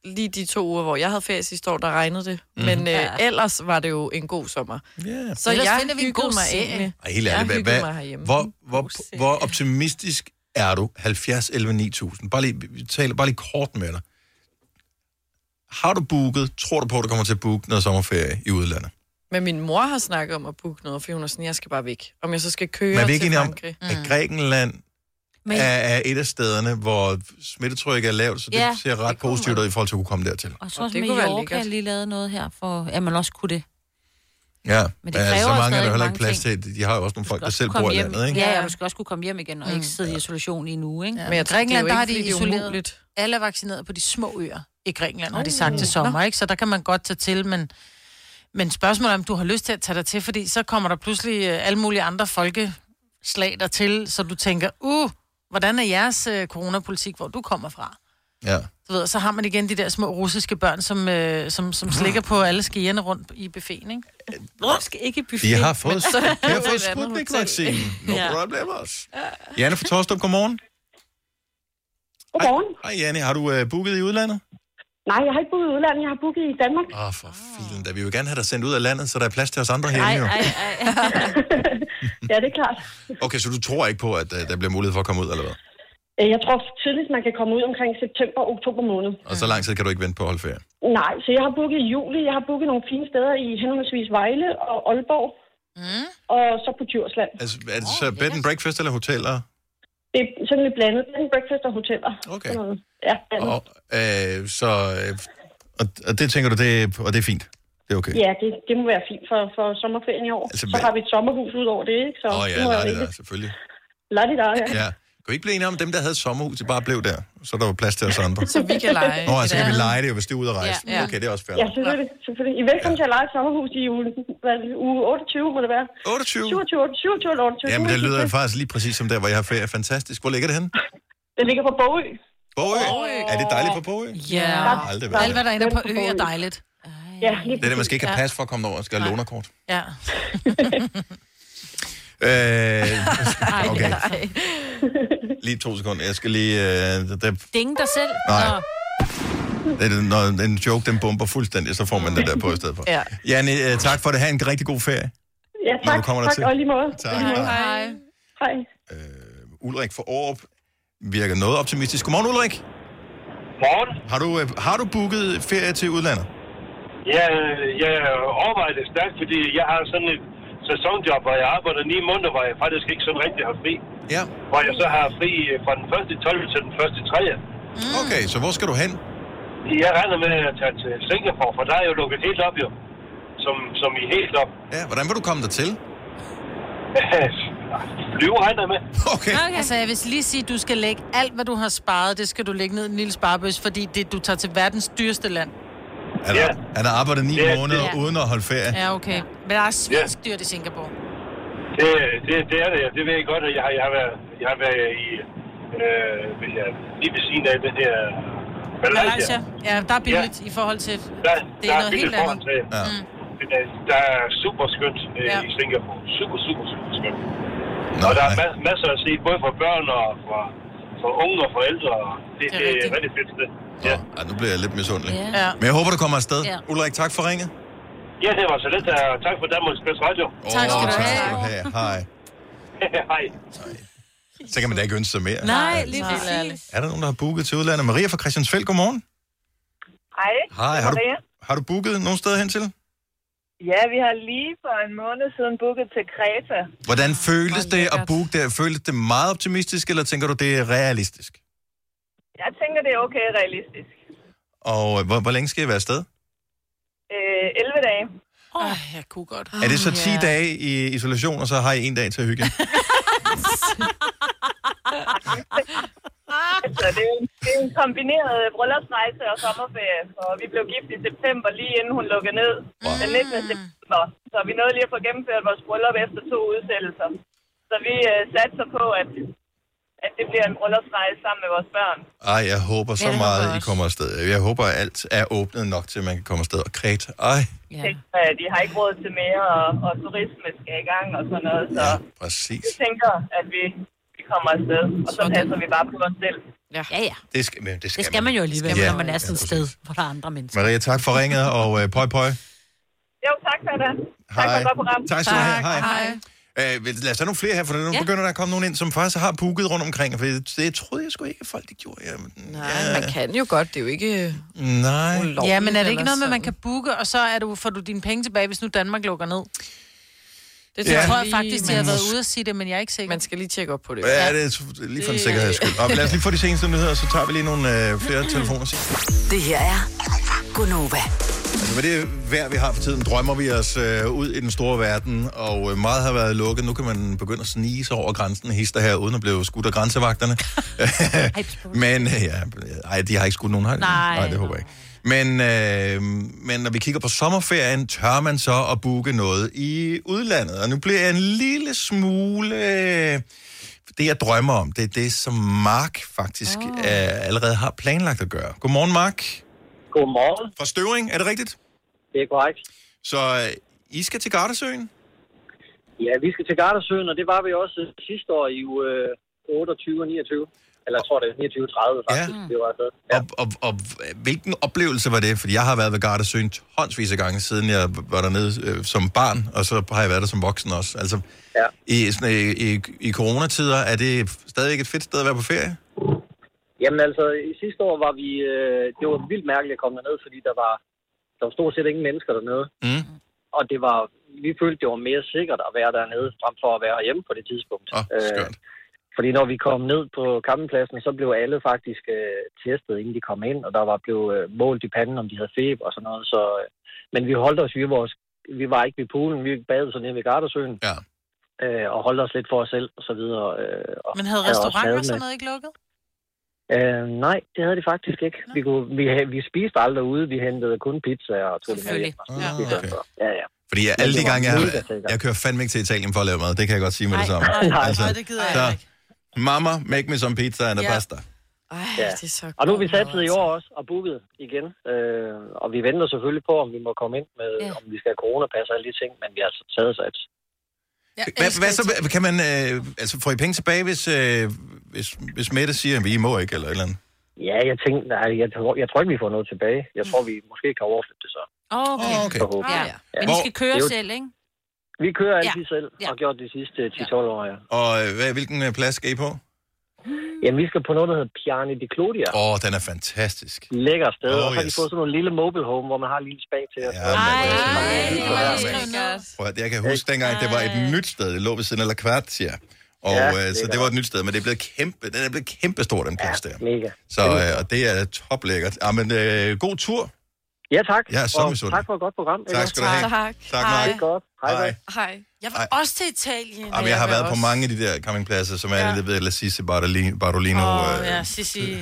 Speaker 8: lige de 2 uger, hvor jeg havde ferie sidste år, der regnede det. Men ellers var det jo en god sommer.
Speaker 4: Yeah.
Speaker 8: Så jeg hyggede mig egentlig.
Speaker 4: Helt ærligt, hvor optimistisk er du? 70, 11, 9000. Bare lige kort med dig. Har du booket, tror du på, at du kommer til at booke noget sommerferie i udlandet?
Speaker 8: Men min mor har snakket om at booke noget, for hun er sådan, jeg skal bare væk. Om jeg så skal køre til Frankrig.
Speaker 4: At Grækenland er et af stederne, hvor smittetrykket er lavt, så det ser ret positivt ud i forhold til at kunne komme dertil.
Speaker 7: Og så også med Mallorca lige lavet noget her, for at man også kunne det.
Speaker 4: Ja, men det kræver så mange er der heller ikke plads til. De har jo også nogle folk, der selv bor i landet, ikke?
Speaker 7: Ja, du skal også kunne komme hjem igen og ikke sidde i isolation i en uge, ikke?
Speaker 6: Ja, men i Grækenland, der har de isoleret. Alle er vaccineret på de små øer i Grækenland, har de sagt til sommer, ikke? Så der kan man godt tage til, men spørgsmålet er, om du har lyst til at tage dig til, fordi så kommer der pludselig alle mulige andre folkeslag der til, så du tænker, hvordan er jeres coronapolitik, hvor du kommer fra?
Speaker 4: Ja.
Speaker 6: Du ved, så har man igen de der små russiske børn, som slikker på alle skierne rundt i buffeten, ikke?
Speaker 7: Ikke buffeten.
Speaker 4: De har fået Sputnik-vaccinen. No problemers. Janne fra Torstrup, godmorgen.
Speaker 14: Godmorgen.
Speaker 4: Hej Janne, har du booket i udlandet?
Speaker 14: Nej, jeg har ikke booket i udlandet, jeg har booket i Danmark.
Speaker 4: For filen, da vi vil gerne have dig sendt ud af landet, så der er plads til os andre herinde jo.
Speaker 14: Ja, det er klart.
Speaker 4: Okay, så du tror ikke på, at der bliver mulighed for at komme ud, eller hvad?
Speaker 14: Jeg tror tidligst, man kan komme ud omkring september-oktober måned.
Speaker 4: Og så lang tid kan du ikke vente på at holde ferie?
Speaker 14: Nej, så jeg har booket i juli. Jeg har booket nogle fine steder i henholdsvis Vejle og Aalborg. Og så på Djursland.
Speaker 4: Altså, er det så bed and breakfast eller hoteller?
Speaker 14: Det er sådan lidt blandet. Bed and breakfast og hoteller.
Speaker 4: Okay.
Speaker 14: Ja,
Speaker 4: og det tænker du, det er fint? Det er okay?
Speaker 14: Ja, det må være fint for sommerferien i år. Altså, så har vi et sommerhus ud over det, ikke? Så
Speaker 4: ja, selvfølgelig.
Speaker 14: Ja.
Speaker 4: Kan vi ikke blive enige om, dem, der havde et sommerhus, de bare blev der? Så der var plads til os andre.
Speaker 8: Så vi kan lege.
Speaker 4: Så kan vi lege det, hvis det er ude at rejse. Ja. Okay, det er også fair.
Speaker 14: Ja, selvfølgelig. I velkommen til at lege et sommerhus i uge 28, må det være.
Speaker 4: 28?
Speaker 14: 27 eller 28.
Speaker 4: Jamen, det lyder faktisk lige præcis som der, hvor jeg har ferie. Fantastisk. Hvor ligger det henne?
Speaker 14: Det ligger på Bogø.
Speaker 4: Bogø? Er det dejligt på Bogø?
Speaker 6: Ja. Alt, hvad der ender på ø, er dejligt.
Speaker 14: Ja,
Speaker 4: det er det, man skal ikke have pas for at komme over. Man skal have lånerkort.
Speaker 6: Ja.
Speaker 4: Okay. Lige 2 sekunder. Jeg skal lige...
Speaker 7: Ding dig selv.
Speaker 4: Nej. Når en joke, den bomber fuldstændig, så får man den der på i stedet for.
Speaker 14: Ja.
Speaker 4: Janne, tak for det. Ha' en rigtig god ferie.
Speaker 14: Ja, tak. Tak, og lige måde.
Speaker 4: Tak.
Speaker 14: Hej.
Speaker 12: Ulrik
Speaker 4: fra Aarup virker noget optimistisk. Godmorgen, Ulrik.
Speaker 12: Morgen.
Speaker 4: Har du booket ferie til udlandet?
Speaker 12: Ja, jeg overvejer det stærkt, fordi jeg har sådan et sæsonjob, hvor jeg arbejder 9 måneder, hvor jeg faktisk ikke sådan rigtig har fri.
Speaker 4: Ja.
Speaker 12: Hvor jeg så har fri fra den 1.12. til den 1.3.
Speaker 4: Okay, så hvor skal du hen?
Speaker 12: Jeg regner med at tage til Singapore, for der er jo lukket helt op jo. Som i helt op.
Speaker 4: Ja, hvordan vil du komme der til?
Speaker 12: Flyve regner med.
Speaker 4: Okay.
Speaker 6: Altså, jeg vil lige sige, at du skal lægge alt, hvad du har sparet, det skal du lægge ned i en lille sparebøs, fordi du tager til verdens dyreste land.
Speaker 4: Han har arbejdet 9 måneder uden at holde ferie.
Speaker 6: Ja, okay. Men der er svensk dyrt i Singapore.
Speaker 12: Det er det, det ved jeg godt, at jeg har været i lige ved siden af det her
Speaker 6: Malaysia. Ja, der er billigt i forhold til... Det er noget helt andet.
Speaker 12: Der er super skønt i Singapore. Super skønt. Og der er masser at se, både for børn og for unge og forældre. Det er rigtig fedt sted.
Speaker 4: Ja, nu bliver jeg lidt misundelig. Ja. Men jeg håber, du kommer afsted. Ja. Ulrik, tak for ringet.
Speaker 12: Ja, det var så lidt. Tak for Danmarks Bedste Radio.
Speaker 6: Tak skal du have.
Speaker 4: Hej.
Speaker 12: Hej.
Speaker 4: Så kan man da ikke ønske sig mere.
Speaker 7: Nej, lige præcis.
Speaker 4: Er der nogen, der har booket til udlandet? Maria fra Christiansfeld, godmorgen.
Speaker 15: Hej.
Speaker 4: Har du booket nogen steder hen til?
Speaker 15: Ja, vi har lige for en måned siden booket til Kreta.
Speaker 4: Hvordan føltes det at booke der? Føltes det meget optimistisk, eller tænker du, det er realistisk?
Speaker 15: Jeg tænker, det er okay realistisk.
Speaker 4: Og hvor længe skal I være afsted?
Speaker 15: 11 dage.
Speaker 6: Jeg kunne godt.
Speaker 4: Er det så 10 dage i isolation, og så har I 1 dag til at hygge?
Speaker 15: Altså, det er en kombineret bryllupsrejse og sommerferie, og vi blev gift i september, lige inden hun lukkede ned. Den 19. september. Så vi nåede lige at få gennemført vores bryllup efter 2 udsættelser. Så vi satser på, at det bliver en bryllupsrejse sammen med vores børn.
Speaker 4: Jeg håber så meget, I kommer afsted. Jeg håber, at alt er åbnet nok til, at man kan komme afsted. Og Kreta,
Speaker 15: De har ikke råd til mere, og turisme skal i gang og sådan noget. Så
Speaker 4: præcis.
Speaker 15: jeg tænker, at vi kommer afsted, og så passer vi bare på os selv.
Speaker 7: Ja.
Speaker 4: Det skal
Speaker 7: man jo alligevel, når man er sådan et sted, hvor der er andre mennesker.
Speaker 4: Maria, tak for ringet, og pøj.
Speaker 15: Jo, tak for det.
Speaker 4: Hej.
Speaker 15: Tak for et godt program.
Speaker 4: Tak skal du have. Hej. Lad os have nogle flere her, for nu begynder der at komme nogen ind, som faktisk har booket rundt omkring. For det troede jeg sgu ikke, at folk de gjorde.
Speaker 8: Man kan jo godt, det er jo ikke...
Speaker 4: Nej.
Speaker 6: Ja, men er det ikke noget med, at man kan booke, og så får du dine penge tilbage, hvis nu Danmark lukker ned? Det tror jeg faktisk, de har været ude at sige det, men jeg er ikke sikker.
Speaker 8: Man skal lige tjekke op på det.
Speaker 4: Ja, det er lige for en sikkerheds skyld. Og lad os lige få de seneste nyheder, så tager vi lige nogle flere telefoner.
Speaker 9: Det her er Gonova.
Speaker 4: Altså med det vejr, vi har for tiden, drømmer vi os ud i den store verden, og meget har været lukket. Nu kan man begynde at snige sig over grænsen, hister her, uden at blive skudt af grænsevagterne. Men de har ikke skudt nogen her. Nej, det håber jeg ikke. Men når vi kigger på sommerferien, tør man så at booke noget i udlandet. Og nu bliver jeg en lille smule... Det, jeg drømmer om, det er det, som Mark faktisk allerede har planlagt at gøre. Godmorgen, Mark.
Speaker 16: Godmorgen.
Speaker 4: Fra Støvring, er det rigtigt?
Speaker 16: Det er korrekt.
Speaker 4: Så I skal til Gardasøen?
Speaker 16: Ja, vi skal til Gardasøen, og det var vi også sidste år i 28 og 29. Eller jeg tror, det er 29-30 faktisk. Det var afsted. Ja.
Speaker 4: Og hvilken oplevelse var det? Fordi jeg har været ved Gardasøen tonsvis af gange, siden jeg var dernede som barn, og så har jeg været der som voksen også. Altså, i coronatider, er det stadigvæk et fedt sted at være på ferie?
Speaker 16: Jamen altså, i sidste år var vi... det var vildt mærkeligt at komme derned, fordi der var stort set ingen mennesker dernede. Og det var... Vi følte, det var mere sikkert at være dernede, frem for at være hjemme på det tidspunkt. Fordi når vi kom ned på campingpladsen, så blev alle faktisk testet, inden de kom ind, og der var blevet målt i panden, om de havde feber og sådan noget. Så, men vi holdt os vi var ikke ved poolen, vi badede så nede ved Gardasøen. Ja. Og holdt os lidt for os selv og så videre.
Speaker 6: Men havde restauranter sådan noget ikke lukket?
Speaker 16: Nej, det havde de faktisk ikke. Vi spiste aldrig ude, vi hentede kun pizza og tog det med hjem. Ja.
Speaker 4: Fordi alle de gange, jeg kører fandme ikke til Italien for at lave mad, det kan jeg godt sige med det samme.
Speaker 6: Nej, det gider jeg ikke.
Speaker 4: Mamma, make me some pizza and a pasta.
Speaker 16: Det er så godt. Og nu er vi satset i år også og booket igen. Og vi venter selvfølgelig på, om vi må komme ind med, om vi skal have coronapas og alle de ting, men vi har altså taget sats.
Speaker 4: Hvad så, kan man, altså får I penge tilbage, hvis Mette siger, at vi må ikke, eller et eller andet?
Speaker 16: Ja, jeg tror ikke, vi får noget tilbage. Jeg tror, vi måske kan overflytte det så.
Speaker 7: Okay. Men I skal køre selv, ikke?
Speaker 16: Vi kører altid selv, og har gjort de sidste 10-12 år,
Speaker 4: Og hvilken plads skal I på?
Speaker 16: Jamen, vi skal på noget, der hedder Piani di Clodia.
Speaker 4: Den er fantastisk.
Speaker 16: Lækker sted, og så har de fået sådan en lille mobile home, hvor man har en lille spa til.
Speaker 4: Jeg kan huske dengang, det var et nyt sted. Det lå ved siden af La Quartia. Så det var et nyt sted, men det er blevet kæmpe stort, den plads der.
Speaker 16: Mega.
Speaker 4: Så og det er toplækkert. Men god tur.
Speaker 16: Ja, tak.
Speaker 4: Jeg er så misundelig.
Speaker 16: Tak for et godt program.
Speaker 4: Tak skal du have. Tak, Mark.
Speaker 16: Det er godt.
Speaker 6: Hej. Jeg var også til Italien.
Speaker 4: Jeg har været på mange af de der campingpladser, som er det ved La Sisi Bartolino.
Speaker 6: Sisi.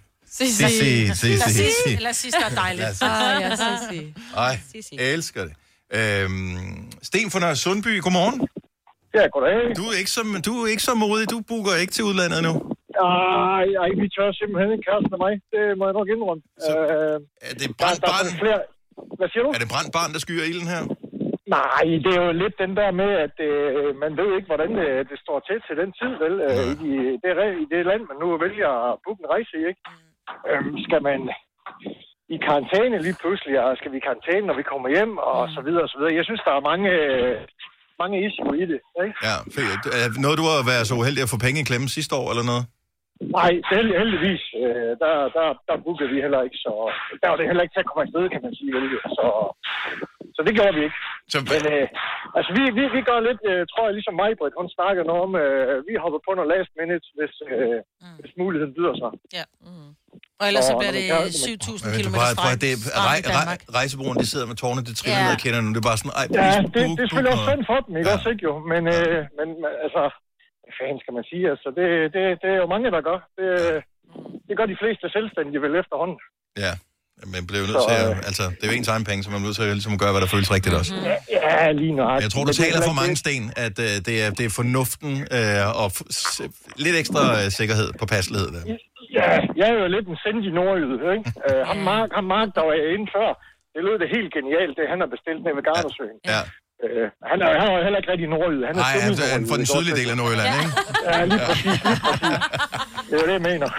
Speaker 7: La Sisi er dejligt.
Speaker 6: Sisi.
Speaker 4: Ej, jeg elsker det. Sten fra Nørre Sundby, godmorgen.
Speaker 17: Ja, goddag.
Speaker 4: Du er ikke så modig. Du booker ikke til udlandet nu.
Speaker 17: Nej, vi tør simpelthen ikke kæresten af mig. Det må jeg nok indrømme.
Speaker 4: Er det brændt barn?
Speaker 17: Hvad siger du?
Speaker 4: Er det brændt barn, der skyer ilden her?
Speaker 17: Nej, det er jo lidt den der med, at man ved ikke, hvordan det står til den tid, vel? I det land, man nu vælger at booke en rejse i, ikke? Skal man i karantæne lige pludselig, og skal vi i karantæne, når vi kommer hjem, og så videre, og så videre. Jeg synes, der er mange issue i det, ikke?
Speaker 4: Ja, noget du har været så uheldig at få penge i klemme sidste år, eller noget?
Speaker 17: Nej, heldigvis. Der bookede vi heller ikke, så der var det heller ikke til at komme afsted, kan man sige. Så det gjorde vi ikke. Men altså, vi gør lidt, tror jeg, ligesom mig, Britt, hun snakker noget om, vi hopper på noget last minute, hvis muligheden byder sig.
Speaker 6: Ja. Og ellers så bliver det 7.000 kilometer strand i Danmark.
Speaker 4: Rejsebureauerne, de sidder med tårne, det triller ned og kender nu. Det er bare sådan,
Speaker 17: det er selvfølgelig også synd for dem, ikke også, ikke jo? Men altså, hvad fanden skal man sige? Altså, det er jo mange, der gør. Det gør de fleste selvstændige vel efterhånden.
Speaker 4: Ja, man bliver nødt til at, altså, det er jo ens egen penge, så man er nødt til at ligesom gøre, hvad der føles rigtigt også.
Speaker 17: Ja, lige nok.
Speaker 4: Jeg tror, du taler for mange, Sten, at det er fornuften og lidt ekstra sikkerhed på passelighed der.
Speaker 17: Ja, jeg er jo lidt en sindig nordjyde, ikke? Ham Mark, der var inde før, det lød det helt genialt, det han har bestilt ned ved Gardasøen.
Speaker 4: Ja.
Speaker 17: Han er jo heller ikke rigtig nordjyd. Han er
Speaker 4: fra den sydlige del af Nordjylland, ikke?
Speaker 17: Ja, lige præcis. Det er det, jeg mener.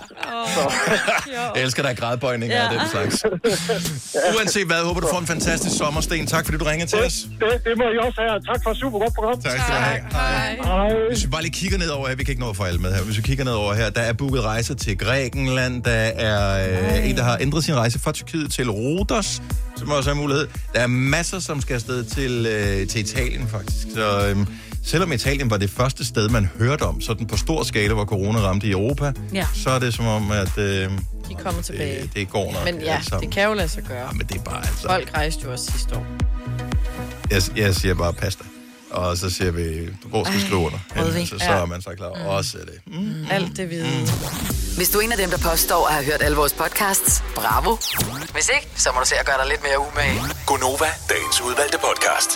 Speaker 4: Jeg elsker dig grædbøjninger af den slags. Uanset hvad, håber du får en fantastisk sommer, Sten. Tak fordi du ringede til os.
Speaker 17: Det må I også have. Tak for et super godt program.
Speaker 4: Tak skal du have. Hej. Hvis vi bare lige kigger ned over her, vi kan ikke nå at få alle med her. Hvis vi kigger ned over her, der er booket rejser til Grækenland. Der er en, der har ændret sin rejse fra Tyrkiet til Rhodos, som også er en mulighed. Der er masser, som skal afsted til Italien, faktisk. Så selvom Italien var det første sted, man hørte om, sådan på stor skala, hvor corona ramte i Europa, så er det som om, at
Speaker 8: de kommer tilbage.
Speaker 4: Det går nok.
Speaker 8: Men ja, det kan jo lade sig gøre.
Speaker 4: Ja, men det er bare altså...
Speaker 8: Folk rejste jo også sidste år.
Speaker 4: Jeg siger bare pasta. Og så siger vi, hvor skal vi skrive under? Så er man så klar. Også det.
Speaker 8: Alt det hvide.
Speaker 9: Hvis du er en af dem, der påstår at have hørt alle vores podcasts, bravo. Hvis ikke, så må du se at gøre dig lidt mere umage.
Speaker 10: Gonova, dagens udvalgte podcast.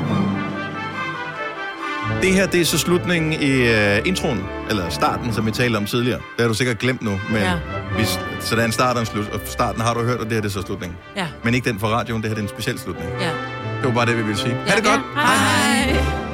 Speaker 4: Det her, det er så slutningen i introen, eller starten, som vi talte om tidligere. Det har du sikkert glemt nu, men så der er en start og en slut. Og starten har du hørt, og det her det er så slutningen. Ja. Men ikke den fra radioen, det her det er en speciel slutning. Ja. Det var bare det, vi ville sige. Ha' det godt!
Speaker 8: Hej!